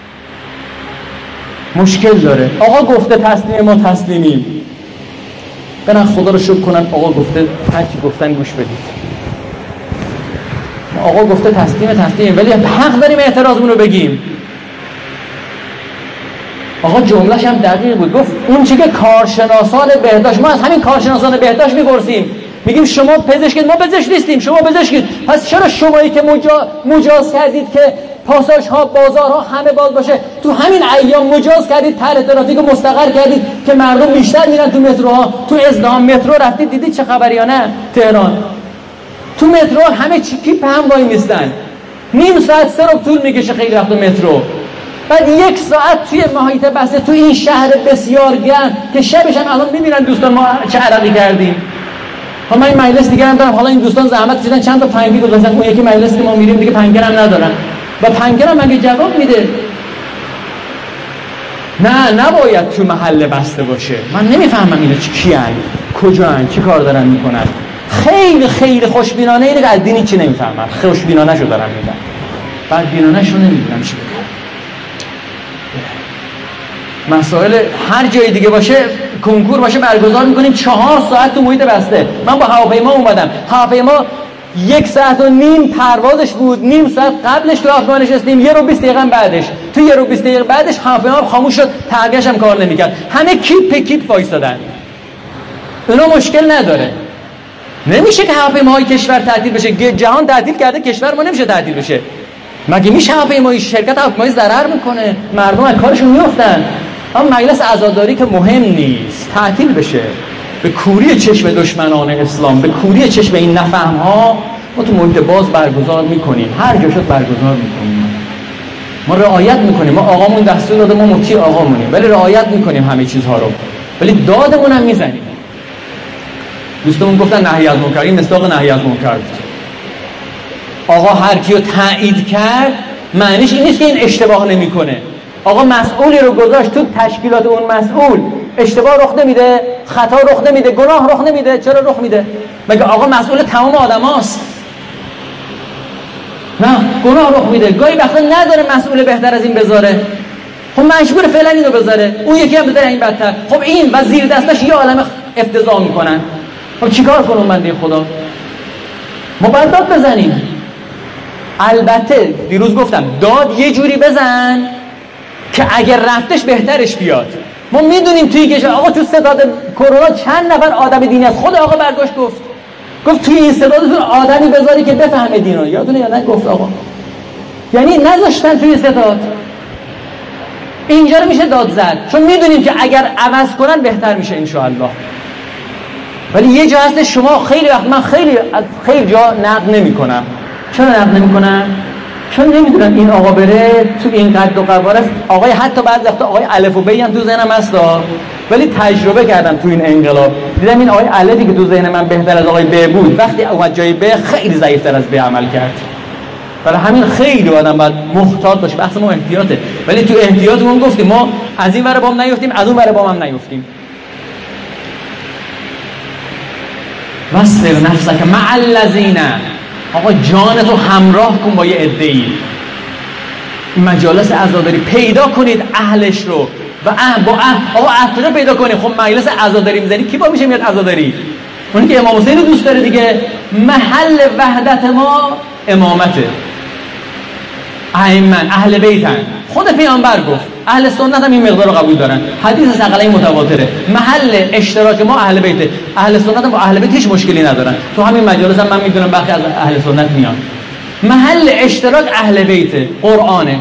مشکل داره. آقا گفته تسلیم، ما تسلیمیم. برن خدا رو شکر کنن. آقا گفته، هر چی گفتن گوش بدید. آقا گفته تسلیم تسلیم، ولی حق داریم اعتراضمون رو بگیم. آقا جمله‌ش هم دقیق بود. گفت اون چیزی که کارشناسان بهداشت، ما از همین کارشناسان بهداشت میپرسیم، میگیم شما پزشکید، ما پزشک نیستیم، شما پزشکید، پس چرا شمایی که مجا... مجاز کردید که پاساژها، بازارها همه باز باشه، تو همین ایام مجاز کردید، طرح ترافیک رو مستقر کردید که مردم بیشتر میرن تو متروها، تو ازدحام مترو رفتید دیدید چه خبری یا نه؟ تهران تو مترو همه چی کی پهم وای میستن، نیم ساعت سه رو طول میکشه خیلی وقت مترو. بعد یک ساعت توی محیط بسته تو این شهر بسیار گرم که شبش هم الان میبینن دوستان ما چه عرقی کردیم. ها من این مجلس دیگه هم دارم، حالا این دوستان زحمت کشیدن چند تا پنگی گذاشتن، اون یکی مجلس که ما میریم دیگه پنگر هم ندارن و پنگر هم مگه جواب میده؟ نه نباید تو محل بسته باشه. من نمیفهمم اینا کی هستن، کجا هستن، چی کار دارن میکنن. خیلی خیلی خوشبینانه اینه که از دینی چی نمیفهمن، خوشبینانه شو دارن میگن، بعد بینانه شو نمیدونم چی بگم. مسائل هر جای دیگه باشه کنکور باشه برگزار میکنیم چهار ساعت تو محیط بسته. من با هواپیما اومدم، هواپیما یک ساعت و نیم پروازش بود، نیم ساعت قبلش تو آسمان نشستیم، یه رو بیست دقیقه بعدش تو یه رو بیست دقیقه بعدش هواپیما خاموش شد، ترگش هم کار نمیکرد، همه کیپ کیپ وایسادن. اونا مشکل نداره. نمیشه که هواپیماهای کشور تعطیل بشه، جهان تعطیل کرده کشور ما نمیشه تعطیل بشه. مگه میشه هواپیمایی شرکت هواپیمایی ضرر میکنه، مردم از کارشون میافتن. اما مجلس عزاداری که مهم نیست تعطیل بشه، به کوری چشم دشمنان اسلام، به کوری چشم این نفهم ها ما تو محیط باز برگزار میکنیم، هر جا شد برگزار میکنیم، ما رعایت میکنیم، ما آقامون دستور داده ما مطیع آقامونیم ولی رعایت میکنیم همه چیزها رو، ولی دادمون هم میزنیم. دوستمون گفتن نهی از منکر، این مصداق نهی از منکر بود. آقا هر کیو تایید کرد معنیش این نیست که این اشتباه نمیکنه. آقا مسئولی رو گذاشت تو تشکیلات، اون مسئول اشتباه رخ نمیده، خطا رخ نمیده، گناه رخ نمیده. چرا رخ میده؟ مگه آقا مسئول تمام آدماست؟ نه، گناه رخ میده. گاهی وقتا نداره مسئول بهتر از این بذاره، خب مجبور فعلا اینو بذاره، اون یکی هم بذاره این بدتر. خب این و زیر دستش یه عالمه افتضاح میکنن. خب چیکار کنم بنده خدا؟ ما باید داد بزنیم. البته دیروز گفتم داد یه جوری بزن که اگر رفتش بهترش بیاد. ما میدونیم توی کشور آقا تو ستاد کرونا چند نفر آدم دینی است. خود آقا برگشت گفت گفت توی این ستادتون آدمی بذاری که بفهمه دینو. یادتونه یا نه؟ گفت آقا یعنی نذاشتن توی ستاد. اینجا رو میشه داد زد چون میدونیم که اگر عوض کنن بهتر میشه ان شاء الله. ولی یه جا هست شما خیلی وقت، من خیلی خیلی جا نقد نمی‌کنم. چرا نقد نمی‌کنم؟ چون نمیدونم این آقا بره تو این قد و قواره است. آقای حتی بعضی وقتا آقای الف و ب هم تو ذهنم هست، ولی تجربه کردم تو این انقلاب دیدم این آقای الفی که تو ذهن من بهتر از آقای ب بود وقتی اومد جای ب خیلی ضعیف‌تر از ب عمل کرد. برای همین خیلی آدم باید محتاط باشه. بحث ما احتیاطه، ولی تو احتیاطمون گفتیم ما از این ور بام نیفتیم، از اون ور بام هم نیفتیم. واصبر نفسک مع الذین، آقا جانتو همراه کن با یه عده‌ای. این مجالس عزاداری پیدا کنید اهلش رو و اه با اه آقا اهل رو پیدا کنید. خب مجلس عزاداری میزنی کی با میشه میاد عزاداری؟ اونی که امام حسین رو دوست داره دیگه. محل وحدت ما امامته، ائمه اهل بیتن. خود پیامبر گفت، اهل سنت هم این مقدار رو قبول دارن، حدیث ثقلین متواتره. محل اشتراک ما اهل بیته، اهل سنت هم با اهل بیت هیچ مشکلی ندارن. تو همین مجالس هم من میدونم بخی از اهل سنت میان. محل اشتراک اهل بیته، قرآنه.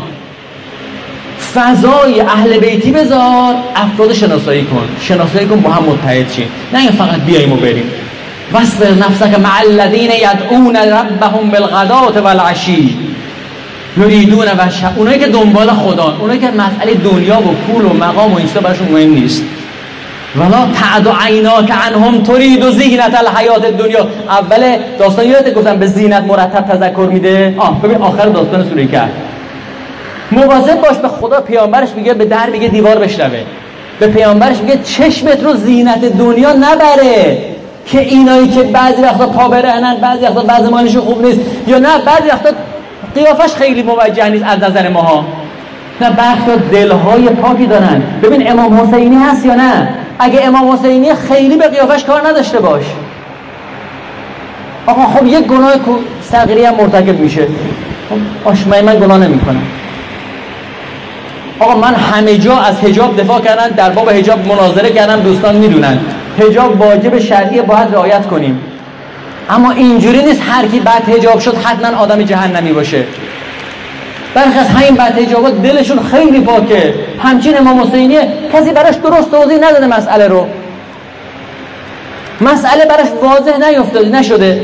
فضای اهل بیتی بذار، افراد شناسایی کن، شناسایی کن با هم متحد شین، نه این فقط بیاییم و بریم. واصبر نفسک مع الذین یدعون ربهم بالغداة والعشی یریدون وجهه. اونایی که دنبال خدا، اونایی که مسئله دنیا و پول و مقام و این چیزا براشون مهم نیست. ولا تعد عیناک عنهم ترید زینت الحیات الدنیا. اول داستان یادت گفتم به زینت مرتب تذکر میده. آه ببین آخر داستان سوره کهف مواظب باش. به خدا پیامبرش میگه به در میگه دیوار بشنوه. به پیامبرش میگه چشمت رو زینت دنیا نبره که اینایی که بعضی وقتا پا برهنن، بعضی وقتا بعضی مالشون خوب نیست، یا نه بعضی وقتا قیافش خیلی موجه نیست از نظر ماها، نه بخشا دلهای پاکی دارن. ببین امام حسینی هست یا نه؟ اگه امام حسینی خیلی به قیافش کار نداشته باش. آقا خب یک گناه صغیری هم مرتکب میشه، خب آشمای من گناه نمی کنم. آقا من همه جا از حجاب دفاع کردن، در باب حجاب مناظره کردم، دوستان میدونن حجاب واجب شرعی باید رعایت کنیم، اما اینجوری نیست هر کی بعد حجاب شد حتما آدم جهنمی باشه. برخی از همین بعد حجابات دلشون خیلی پاکه. همچین امام حسینی کسی براش درست توضیح نداده مسئله رو، مسئله براش واضح نیفتاده نشده.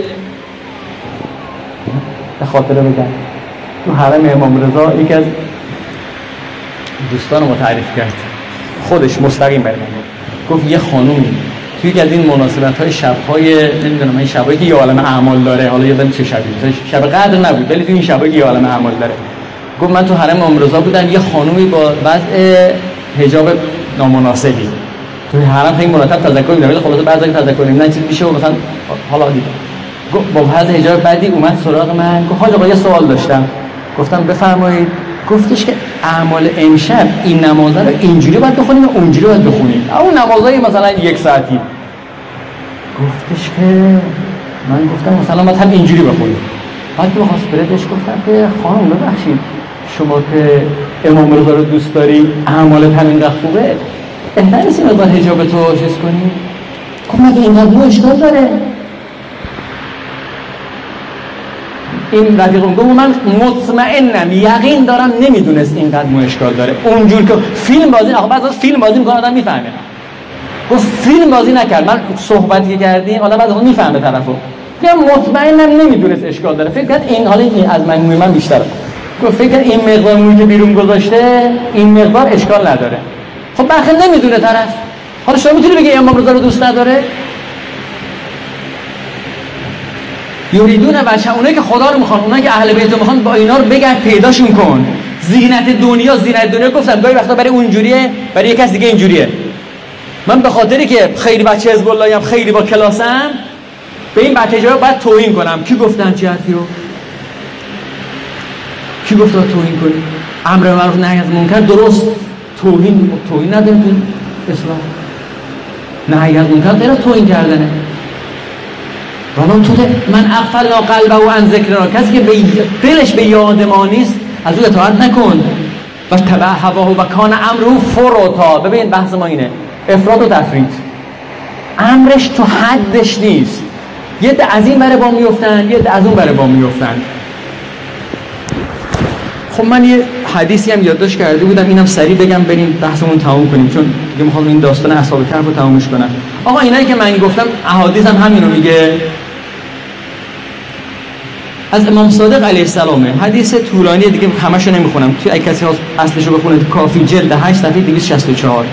به خاطر بگم تو حرم امام رضا یکی از دوستان رو تعریف کرد، خودش مستقیم برای من گفت یه خانومی توی یکی از این مناسبت‌های شب‌های نمیدونم این شبایی که یه عالم اعمال داره، حالا یادم چه شبی شب قدر نبود ولی توی این شبایی که یه عالم اعمال داره، گفت من تو حرم ام رضا بودم، یه خانومی با وضع حجاب نامناسبی توی حرم خیلی مرتب تذکر می‌دم ولی خلاص بعضی تذکر نمیدن چیزی میشه و مثلا حالا دیگه گفت با وضع حجاب بعدی اومد سراغ من گفت حاج آقا یه سوال داشتم. گفتم بفرمایید. گفتش که اعمال امشب این نمازا رو اینجوری باید بخونیم و اونجوری باید بخونیم، اون نمازای مثلا یک ساعتی. گفتش که من گفتم مثلا باید هم اینجوری بخونیم. بعد که بخواست بره بهش گفتم که خانم ببخشید شما که امام رضا رو دوست داری اعمالت همینقدر خوبه، بهتر نیست این مقدار حجاب تو چیز کنی؟ گفت مگه اینقدر اشکال داره؟ این رفیقم گفت من مطمئنم یقین دارم نمیدونست اینقدر مشکل داره. اونجور که فیلم بازی آخه بعضی فیلم بازی میکنه آدم میفهمه. گفت فیلم بازی نکرد، من صحبتی که کردیم آدم بعضی وقتا میفهمه طرفو. میگم مطمئنم نمیدونست اشکال داره، فکر کرد این حالا این از مجموعه من بیشتره. گفت فکر کرد این مقدار مویی که بیرون گذاشته این مقدار اشکال نداره. خب بخیر نمیدونه طرف. حالا شما میتونی بگی امام رضا رو دوست نداره؟ یریدون وجه، اونایی که خدا رو میخوان، اونایی که اهل بیت رو میخوان، با اینا رو بگرد پیداشون کن. زینت دنیا، زینت دنیا گفتم گاهی وقتا برای اونجوریه، برای یک کس دیگه اینجوریه. من به خاطری که خیلی بچه حزب الله‌ام، خیلی با کلاسم، به این بچه‌ها باید توهین کنم. کی گفتن چه حرفی رو؟ کی گفت توهین کنی؟ امر معروف نهی از منکر درست، توهین توهین نداریم تو اسلام. نهی از منکر غیر توهین کردنه. رانم تو من اغفلنا قلبه و عن ذکرنا، کسی که به دلش به یاد ما نیست از او اطاعت نکن. و تبع هواه و کان امره فرطا. ببین بحث ما اینه افراط و تفریط، امرش تو حدش نیست. یه ده از این بره با میفتن، یه ده از اون بره با میفتن. خب من یه حدیثی هم یادداشت کرده بودم، اینم سریع بگم بریم بحثمون تموم کنیم چون دیگه میخوام این داستان اصحاب کهف رو تمومش کنم. آقا اینایی که من گفتم احادیث هم همینو میگه. از امام صادق علیه السلام، حدیث طولانی دیگه همشو نمیخونم، توی اگه کسی اصلشو بخونه کافی جلد هشت صفحه دویست و شصت و چهار.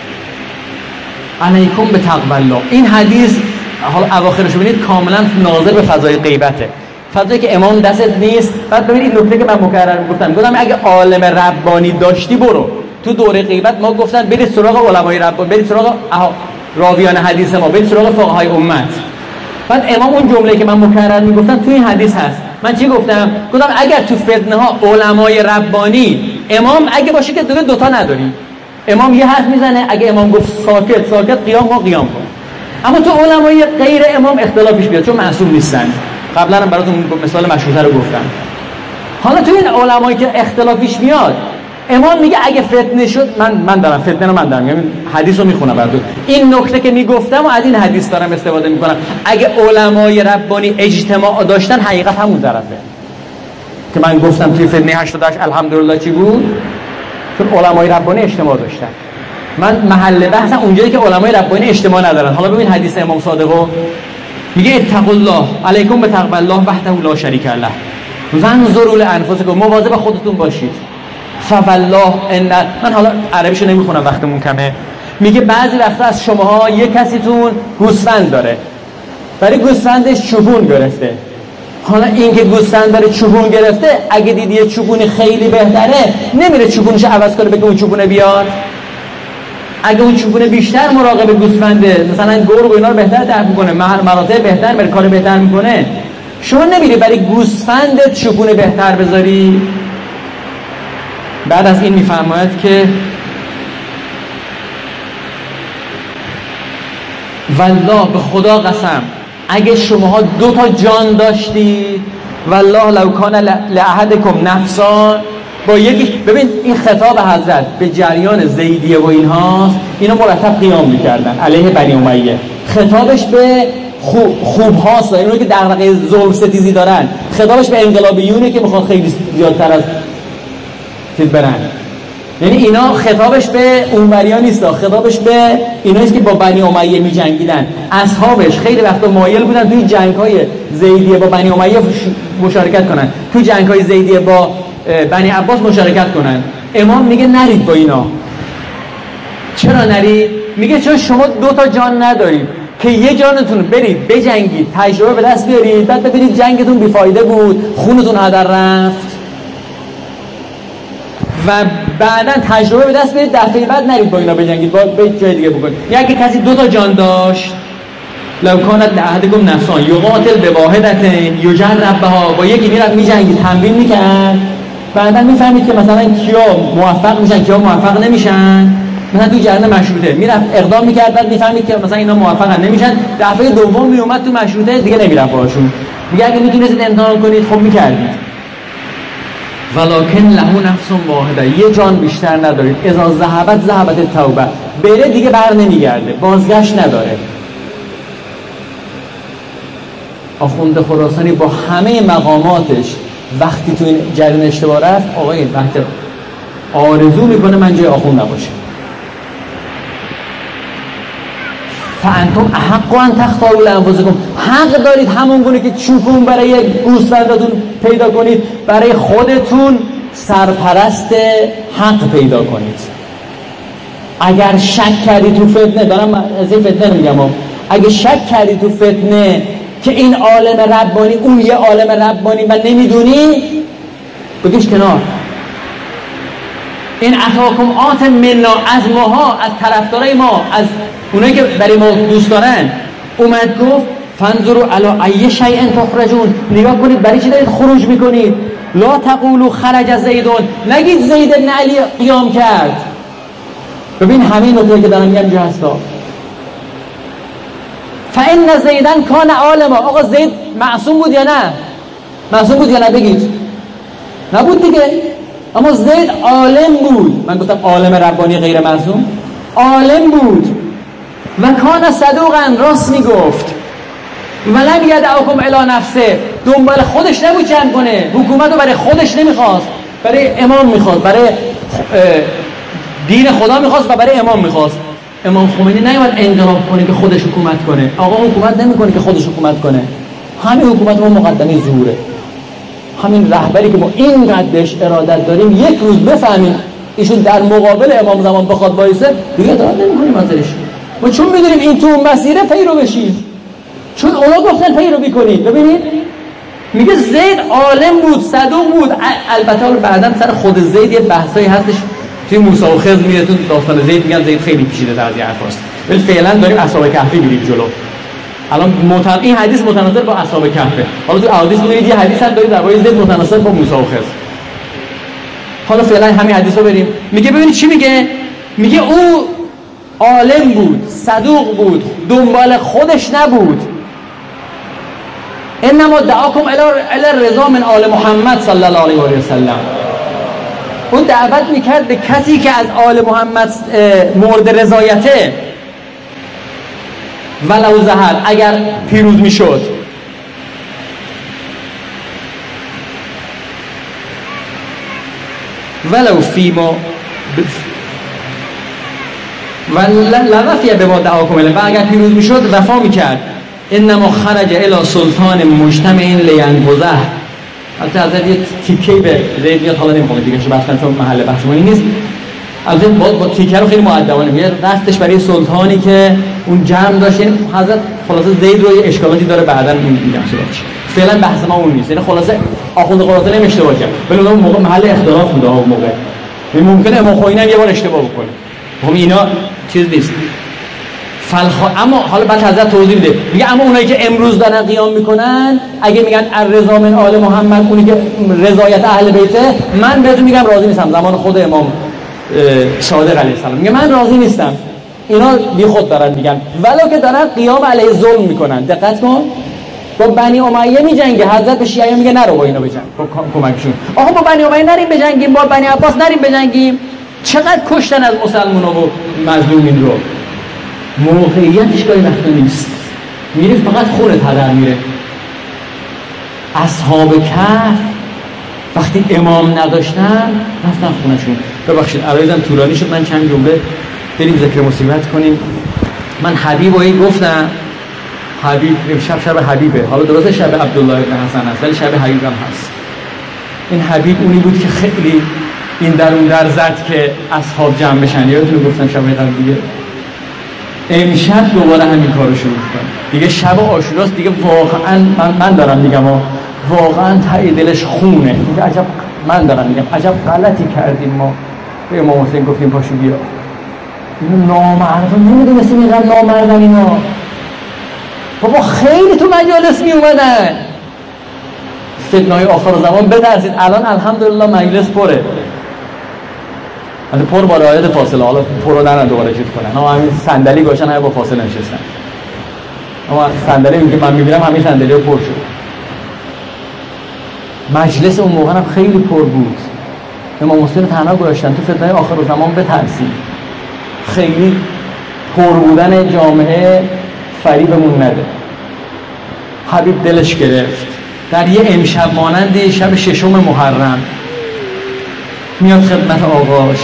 علیکم به تقوی الله. این حدیث حالا اواخرش رو ببینید کاملا ناظر به فضای غیبته، فضایی که امام دستت نیست. بعد ببینید این نکته که من مکرر گفتم، گفتم اگه عالم ربانی داشتی برو تو دوره غیبت ما گفتن برید سراغ علمای ربانی، برید سراغ راویان حدیث ما، برید سراغ فقهای امت. بعد امام اون جمله که من مکرر میگفتم تو این حدیث هست. من چی گفتم؟ گفتم اگر تو فتنه ها علمای ربانی، امام اگه باشه که دو تا نداری، امام یه حرف میزنه، اگه امام گفت ساکت ساکت قیام ما قیام کن. اما تو علمای غیر امام اختلافش بیاد چون معصوم نیستن. قبلا هم براتون مثال مشهورتر رو گفتم. حالا تو این علمایی که اختلافش میاد، امام میگه اگه فتنه شد، من من دارم فتنه رو من دارم میگم، حدیث رو میخونم براتون. این نکته که میگفتم و از این حدیث دارم استفاده میکنم. اگه علمای ربانی اجتماع داشتن، حقیقت همون طرفه که من گفتم توی فتنه هشتاد و هشت الحمدلله چی بود؟ چون علمای ربانی اجتماع داشتن. من محل بحثم اونجایی که علمای ربانی اجتماع ندارن. حالا ببین حدیث امام صادقو میگه اتقوا الله علیکم به تقوی الله وحده لا شریک له و انظروا لانفسکم، مواظب خودتون باشید. فوالله ان، من حالا عربیشو نمیخونم وقتمون کمه، میگه بعضی وقتا از شماها یه کسیتون گوسفند داره، برای گوسفندش چوبون گرفته. حالا این که گوسفند داره چوبون گرفته، اگه دیدی یه چوبون خیلی بهتره نمیره چوبونشو عوض کنه بگه اون چوبونه بیار. اگه اون چوبونه بیشتر مراقب گوسفنده، مثلا گرگ و اینا رو بهتر درک میکنه، مراتب بهتر بر کار بهتر میکنه، شما نمیری برای گوسفند چوبونه بهتر بذاری؟ بعد از این میفرماید که والله به خدا قسم اگه شماها دو تا جان داشتید، والله لو کان لأحدکم نفسان، با یکی، ببین این خطاب حضرت به جریان زیدیه و اینهاست، اینا مرتب قیام میکردن علیه بنی امیه. خطابش به خوب, خوب هاست، اینو که دغدغه ظلم ستیزی دارن. خطابش به انقلابیونه که میخوان خیلی زیادتر از چیز برن. یعنی اینا خطابش به اونوریا نیست، خطابش به ایناییست که با بنی امیه میجنگیدن. اصحابش خیلی وقتا مایل بودن توی جنگ‌های زیدیه با بنی امیه مشارکت کنن، توی جنگ‌های زیدیه با بنی عباس مشارکت کنن. امام میگه نرید با اینا. چرا نرید؟ میگه چون شما دو تا جان ندارید که یه جانتون برید بجنگید، تجربه به دست بیارید، بعد ببینید جنگتون بیفایده بود، خونتون هدر رفت و بعدا تجربه به دست بیارید، دفعه بعد نرید با اینا بجنگید، با به جای دیگه بکنید. یا اگه کسی دو تا جان داشت، لو کانت لأحدکم نفسان یقاتل بواحدتین یجرب بها، با یکی میرفت میجنگید، تمرین میکرد، بعدا میفهمید که مثلا کیا موفق میشن کیا موفق نمیشن. مثلا تو جریان مشروطه میرفت اقدام میکرد، بعد میفهمید که مثلا اینا موفق نمیشن، دفعه دوم میومد تو مشروطه دیگه نمیرفت باهاشون. میگه اگه میتونستید امتحان کنید خب میکردید. ولکن له نفس واحده، یه جان بیشتر ندارید. اذا ذهبت ذهبت توبه، بره دیگه بر نمیگرده، بازگشت نداره. آخوند خراسانی با همه مقاماتش وقتی تو این جریان اشتباه رفت، آقای وقتی آرزو میکنه من جای آخوند نباشه. فانتم احق ان تختاروا لانفسکم، حق دارید همون گونه که چوپون برای گوسفندتون پیدا کنید، برای خودتون سرپرست حق پیدا کنید. اگر شک کردی تو فتنه، دارم از این فتنه میگم، اگه شک کردی تو فتنه که این عالم ربانی اون یه عالم ربانی و نمیدونی، بگیش کنار. این اتاکم آت منا، از ماها، از طرفدارای ما، از اونایی که برای ما دوست دارن اومد گفت فانظروا علی ای شیء تخرجون، نگاه کنید برای چی دارید خروج میکنید. لا تقولوا خرج زیدون، نگید زید بن علی قیام کرد. ببین همین نکته که دارم میگم اینجا هستا. فان زیدن کان عالما، آقا زید معصوم بود یا نه؟ معصوم بود یا نه؟ بگید نبود دیگه. اما زید عالم بود. من گفتم عالم ربانی غیر معصوم، عالم بود و کان صدوقا، راست میگفت. ولم یدعکم الی نفسه، دنبال خودش نبود جمع کنه، حکومت رو برای خودش نمیخواست، برای امام میخواست، برای دین خدا میخواست و برای امام میخواست. امام خمینی نیومد انقلاب کنه که خودش حکومت کنه. آقا حکومت نمیکنه که خودش حکومت کنه. همین حکومت ما مقدمه زوره. همین رهبری که ما اینقدر بهش ارادت داریم، یک روز بفهمیم ایشون در مقابل امام زمان بخواد وایسه، دیگه اطاعت نمی‌کنیم ازش. ما چون میدونیم این تو مسیره پیرو بشیم، چون اونا گفتن پیرو بکنید. ببینید میگه زید عالم بود، صدوق بود. البته بعداً سر خود زید یه بحثایی هستش توی موسی و خضر میره تو داستان زید، میگن زید خیلی پیچیده در از این حرفاست، ولی فعلا داریم اصحاب کهفی میریم جلو. الان متن... این حدیث متناسب با اصحاب کهفه. حالا تو احادیث میبینید یه حدیث هم دارید درباره زید متناسب با موسی و خضر. حالا فعلا همین حدیثو بریم. میگه ببینید چی میگه؟ میگه او عالم بود، صدوق بود، دنبال خودش نبود. انما دعاکم الی رضا من آل محمد صلی الله علیه و سلم. اون دعوت میکرد به کسی که از آل محمد مورد رضایته. ولو زهر، اگر پیروز میشد. ولو فیما و لوفیه به ما دعا کنه، و اگر پیروز میشد وفا میکرد. انما خرج الی سلطان مجتمع لینقذه. البته حضرت یه تیکه به زید میاد، حالا نمیخوام دیگه چه بحث کنم چون محل بحث ما این نیست. البته با, با تیکه رو خیلی مؤدبانه میگه رفتش برای سلطانی که اون جمع داشت. یعنی حضرت خلاصه زید رو یه اشکالاتی داره، بعداً میگم چه. فعلا بحث ما اون نیست. یعنی خلاصه آخوند قرآن نمیشه اشتباه کرد، ولی اون موقع محل اختلاف بود. اون موقع ممکنه امام خمینی هم یه بار اشتباه بکنه. خب اینا چیز نیست. فلخ... اما حالا بعد حضرت توضیح میده، میگه اما اونایی که امروز دارن قیام میکنن، اگه میگن الرضا من آل محمد، اونی که رضایت اهل بیته، من بهتون میگم راضی نیستم. زمان خود امام صادق علیه السلام میگه من راضی نیستم. اینا بی خود دارن میگن، ولو که دارن قیام علیه ظلم میکنن. دقت کن، با بنی امیه میجنگه. حضرت به شیعه میگه نرو با اینا بجنگ، با کمکشون. آقا با بنی امیه نریم بجنگیم، با بنی عباس نریم بجنگیم. چقدر کشتن از مسلمان‌ها و مظلومین رو. موقعیتش گاهی وقتا نیست، میره فقط خونت هدر میره. اصحاب کهف وقتی امام نداشتن رفتن خونشون. ببخشید عرایزم طولانی شد، من چند جمله بریم ذکر مصیبت کنیم. من حبیب رو این گفتم، حبیب شب شب حبیبه. حالا درسته شب عبدالله بن حسن هست، ولی شب حبیب هم هست. این حبیب اونی بود که خیلی این در اون در زد که اصحاب جمع بشن. یادتون گفتم شب قبل دیگه امشب دوباره همین کارو شروع کنه دیگه. شب عاشوراست دیگه. واقعا من, من دارم میگم واقعا ته دلش خونه دیگه. عجب من دارم میگم عجب غلطی کردیم ما. به امام حسین گفتیم پاشو بیا. اینو نامردم نمیدونستیم اینقدر نامردن اینا. بابا خیلی تو مجالس می اومدن. فتنه‌های آخر زمان بترسید. الان الحمدلله مجلس پره. حالا پر با رعایت فاصله. حالا پر رو نرن دوباره چیز کنن. اما همین صندلی گوشن همه با فاصله نشستن. اما صندلی که من میبینم همین صندلی رو پر شد. مجلس اون موقع هم خیلی پر بود. امام حسین تنها گذاشتن تو فتنه آخر زمان بترسید. خیلی پر بودن جامعه فریبمون نده. حبیب دلش گرفت. در یه امشب مانند شب ششم محرم میاد خدمت آقاش.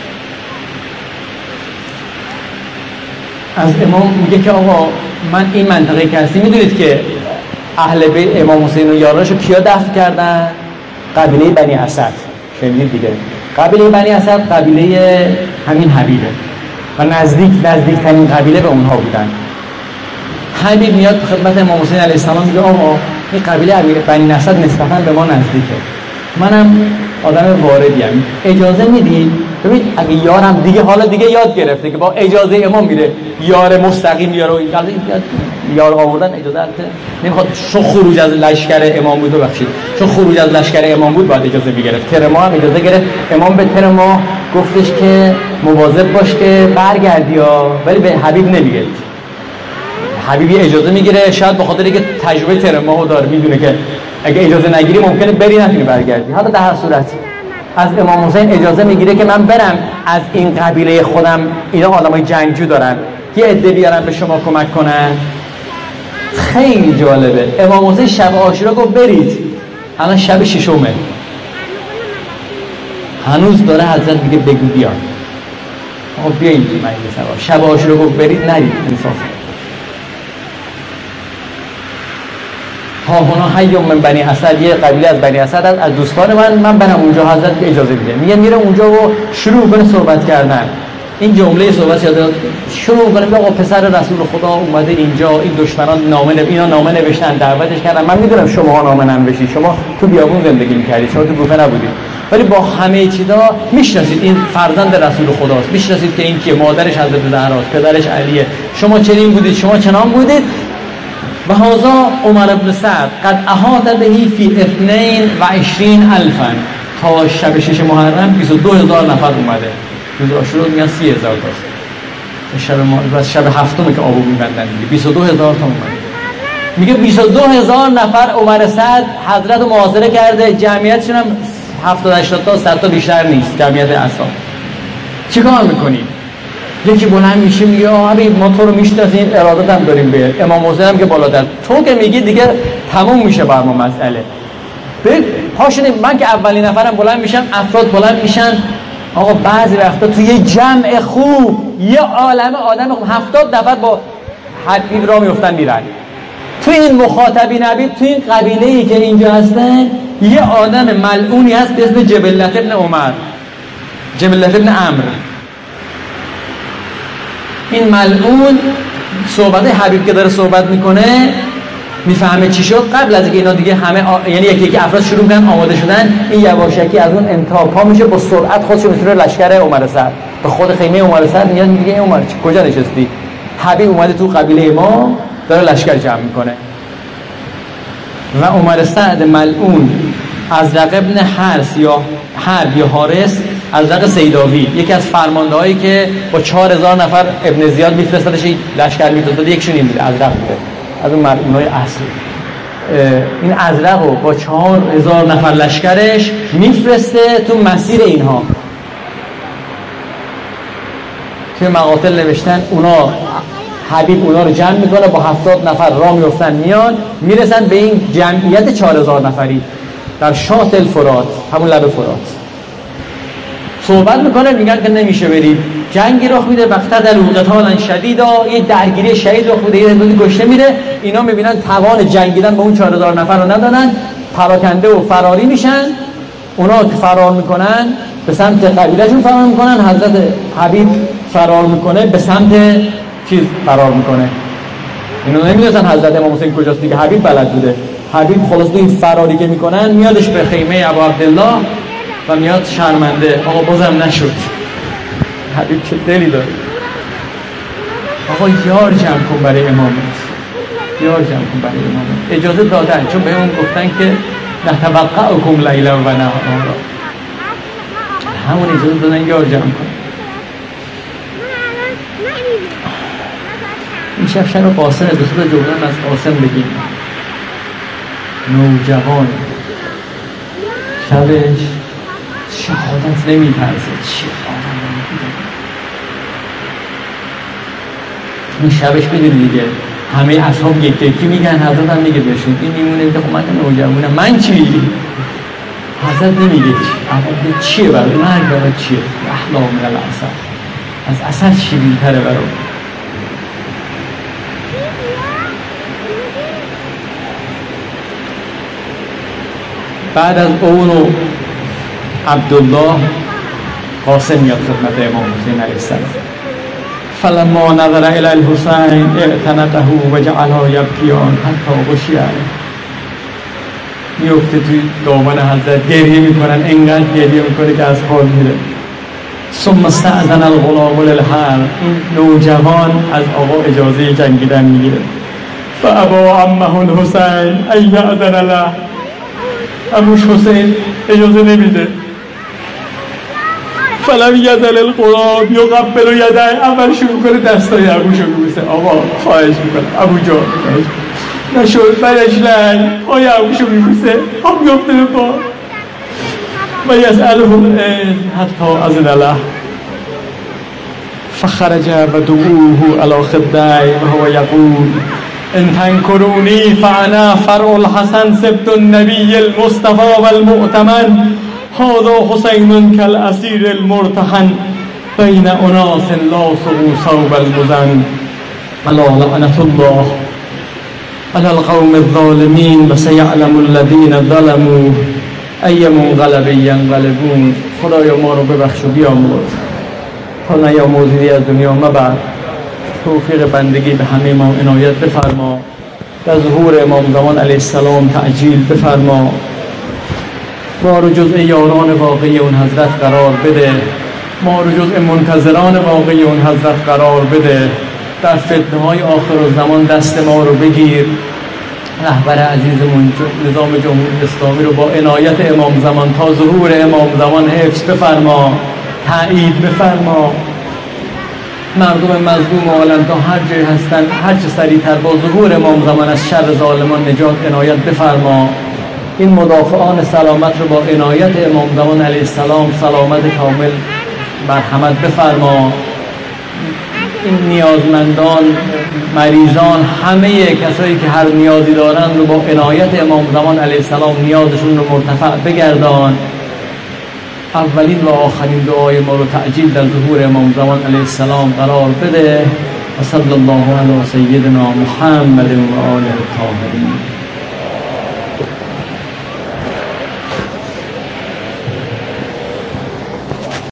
از امام میگه که آقا من این منطقه که هستی میدونید که اهل بیت امام حسین و یاراشو کیا دفن کردن؟ قبیله بنی اسد. شنیدید دیگه. قبیله بنی اسد قبیله همین حبیبه و نزدیک نزدیکترین قبیله به اونها بودن. حبیب میاد خدمت امام حسین علیه السلام میگه آقا این قبیله بنی اسد نسبتاً به ما نزدیکه. منم آدم واردیم. اجازه میدی؟ ببین اگه یارم دیگه حالا دیگه یاد گرفته که با اجازه امام میره یار مستقیم یارو یار آوردن اجازه البته نمیخواد. چون خروج از لشکر امام بود ببخشید چون خروج از لشکر امام بود باید اجازه میگرفت. تر ما هم اجازه گرفت. امام به تر ما گفتش که مواظب باش که برگردی ها، ولی به حبیب نمیگه. حبیبی اجازه میگیره شاید به خاطر اینکه تجربه تر ما داره میدونه که اگه اجازه نگیری ممکنه بری نتونی برگردی. حالا در هر صورت از امام حسین اجازه میگیره که من برم از این قبیله خودم اینا آدمای جنگجو دارن یه عده بیارن به شما کمک کنن. خیلی جالبه. امام حسین شب عاشورا گفت برید. الان شب ششمه هنوز داره حضرت میگه بگو بیا. آقا بیایید تو مجلس. شب عاشورا گفت برید نرید. انصاف ها هنا حی من بنی اسد. یه قبیله از بنی اسد از, از دوستان من من برم اونجا. حضرت اجازه میده. میگه میره اونجا و شروع کنه صحبت کردن. این جمله صحبت یاد شروع کنه آقا پسر رسول خدا اومده اینجا. این دشمنان نامه نو... اینا نامه نوشتن دعوتش کردن. من میدونم شما نامه ننوشید. شما تو بیابون زندگی میکردید. شما تو کوفه نبودید. ولی با همه چیزا میشناسید این فرزند رسول خداست. میشناسید که این که مادرش حضرت زهراست، پدرش علیه. شما چنین بودید، شما چنان بودید. و هذا عمر بن سعد قد احاط بهی فی اثنین و عشرین الفا. تا شب شش محرم بیست و دو هزار نفر اومده. روز عاشورا میگن سی هزار تاست. شب ما بس شب هفتم که آبو میبندن دیگه بیست و دو هزار تا اومده. میگه بیست و دو هزار نفر عمر سعد حضرت رو محاصره کرده. جمعیتشون هم هفتاد هشتاد تا صد تا بیشتر نیست جمعیت اصحاب. چیکار میکنی؟ یکی بلند میشه میگه حبیب ما تو رو میشناسیم ارادت هم داریم به امام حسین هم که بالاتر تو که میگی دیگه تموم میشه بر ما مسئله. ببین پاشونی من که اولین نفرم بلند میشم افراد بلند میشن. آقا بعضی وقتا تو یه جمع خوب یه عالمه آدم خوب هفتاد نفر با حبیب را میفتن میرن. تو این مخاطبین حبیب تو این قبیله‌ای که اینجا هستن یه آدم ملعونی هست به اسم جبلت ابن عمر، جبلت ابن عمرو. این ملعون صحبت حبیب که داره صحبت میکنه میفهمه چی شد. قبل از اینکه اینا دیگه همه آ... یعنی یکی یکی افراد شروع کردن آماده شدن، این یواشکی از اون انتها پا میشه با سرعت خودش میتونه لشکر عمر سعد به خود خیمه عمر سعد میاد. میگه عمر کجا نشستی؟ حبیب اومده تو قبیله ما داره لشکر جمع میکنه. و عمر سعد ملعون ازرق ابن حرس یا حرب یا حارس ازرق سیداوی یکی از فرماندهایی که با چهار هزار نفر ابن زیاد میفرستادش لشکر میداد. یکشون این بود ازرق بوده از اون ملعونای اصلی. این ازرق رو با چهار هزار نفر لشکرش میفرسته تو مسیر اینها. توی مقاتل نوشتن اونا حبیب اونا رو جمع میکنه با هفتاد نفر راه میفتن میان میرسن به این جمعیت چهار هزار نفری در شاطئ الفرات همون لب فرات. صحبت میکنه میگن که نمیشه برید. جنگی رخ میده وقت در قتالا شدیدا یه درگیری شدید رخ میده. یه حدودی کشته میره. اینا میبینن توان جنگیدن با اون چهار هزار نفر رو ندارن. پراکنده و فراری میشن. اونا که فرار میکنن به سمت قبیلهشون فرار میکنن. حضرت حبیب فرار میکنه به سمت چیز فرار میکنه. اینو نمیدونن حضرت امام حسین کجاست دیگه، حبیب بلد بوده. حبیب خلاص این فراری که میکنن میادش به خیمه ابو عبدالله و میاد شرمنده، آقا بازم نشد. حبیب چه دلی داره، آقا یار جمع کن برای امامت، یار جمع کن برای امامت. اجازه دادن، چون به اون گفتن که نتوقعکم لیلا و نهارا، همون اجازه دادن یار جمع کن. این شب شب قاسم، دو سه تا جمله از قاسم بگیم. نوجوان شبش شهادت نمی‌ترسه، چی آدم نمی‌کنه. این شبش بدید دیگه همه اصحاب یک یکی میگن، حضرت هم میگه بهشون این میمونه میگه خب من نوجوانم، من چی؟ حضرت نمیگه چی، حضرت چیه برای مرگ، برای چیه؟ احلام من العسل، از عسل شیرین‌تره برای. بعد از اون و عبدالله قاسم میاد خدمت امام حسین علیه السلام. فلما نظر الی الحسین اعتنقه و جعلها یبکیان حتی غشی علیه. میفته توی دامن حضرت، گریه میکنن، انقدر گریه میکنه که از حال میره. ثم استأذن الغلام للحرب، این نوجوان از آقا اجازه جنگیدن میگیره. فابا عمه الحسین ان یأذن له، عموش حسین اجازه نمیده. فلم یزل الغلام یقبل یدای، اول شروع کنه دستای عموشو میبوسه. آقا خواهش میکنم عمو جان نشد، برش لنگ پای عموشو میبوسه، هم میفته به پا و یسأله الاذن حتی اذن له. فخرج و دعوه علی خدای و هو یقول ان تنکرونی فانا فرع الحسن سبت النبی المصطفى والمؤتمن، هذا حسین كالاسیر المرتهن بین اناس لاصقوا ثوب المزن. الا لعنة الله على القوم الظالمین و سیعلم الذین ظلموا ای منقلب ینقلبون. خدایا ما رو ببخش و بیامرز، تا نیامرزیدی از دنیا مبر. توفیق بندگی به همه ما عنایت بفرما، در ظهور امام زمان علیه السلام تعجیل بفرما. ما رو جزء یاران واقعی اون حضرت قرار بده، ما رو جزء منتظران واقعی اون حضرت قرار بده. در فتنه های آخر الزمان دست ما رو بگیر. رهبر عزیزمون نظام جمهوری اسلامی رو با عنایت امام زمان تا ظهور امام زمان حفظ بفرما، تأیید بفرما. مردم مظلوم عالم تا هر جای هستن هر چه سریعتر با ظهور امام زمان از شر ظالمان نجات عنایت بفرما. این مدافعان سلامت رو با عنایت امام زمان علیه السلام سلامت کامل مرحمت بفرما. این نیازمندان، مریضان، همه کسایی که هر نیازی دارن رو با عنایت امام زمان علیه السلام نیازشون رو مرتفع بگردان. اولین و آخرین دعای ما رو تعجیل در ظهور امام زمان علیه السلام قرار بده. و صلی الله علی سیدنا محمد و آله الطاهرین.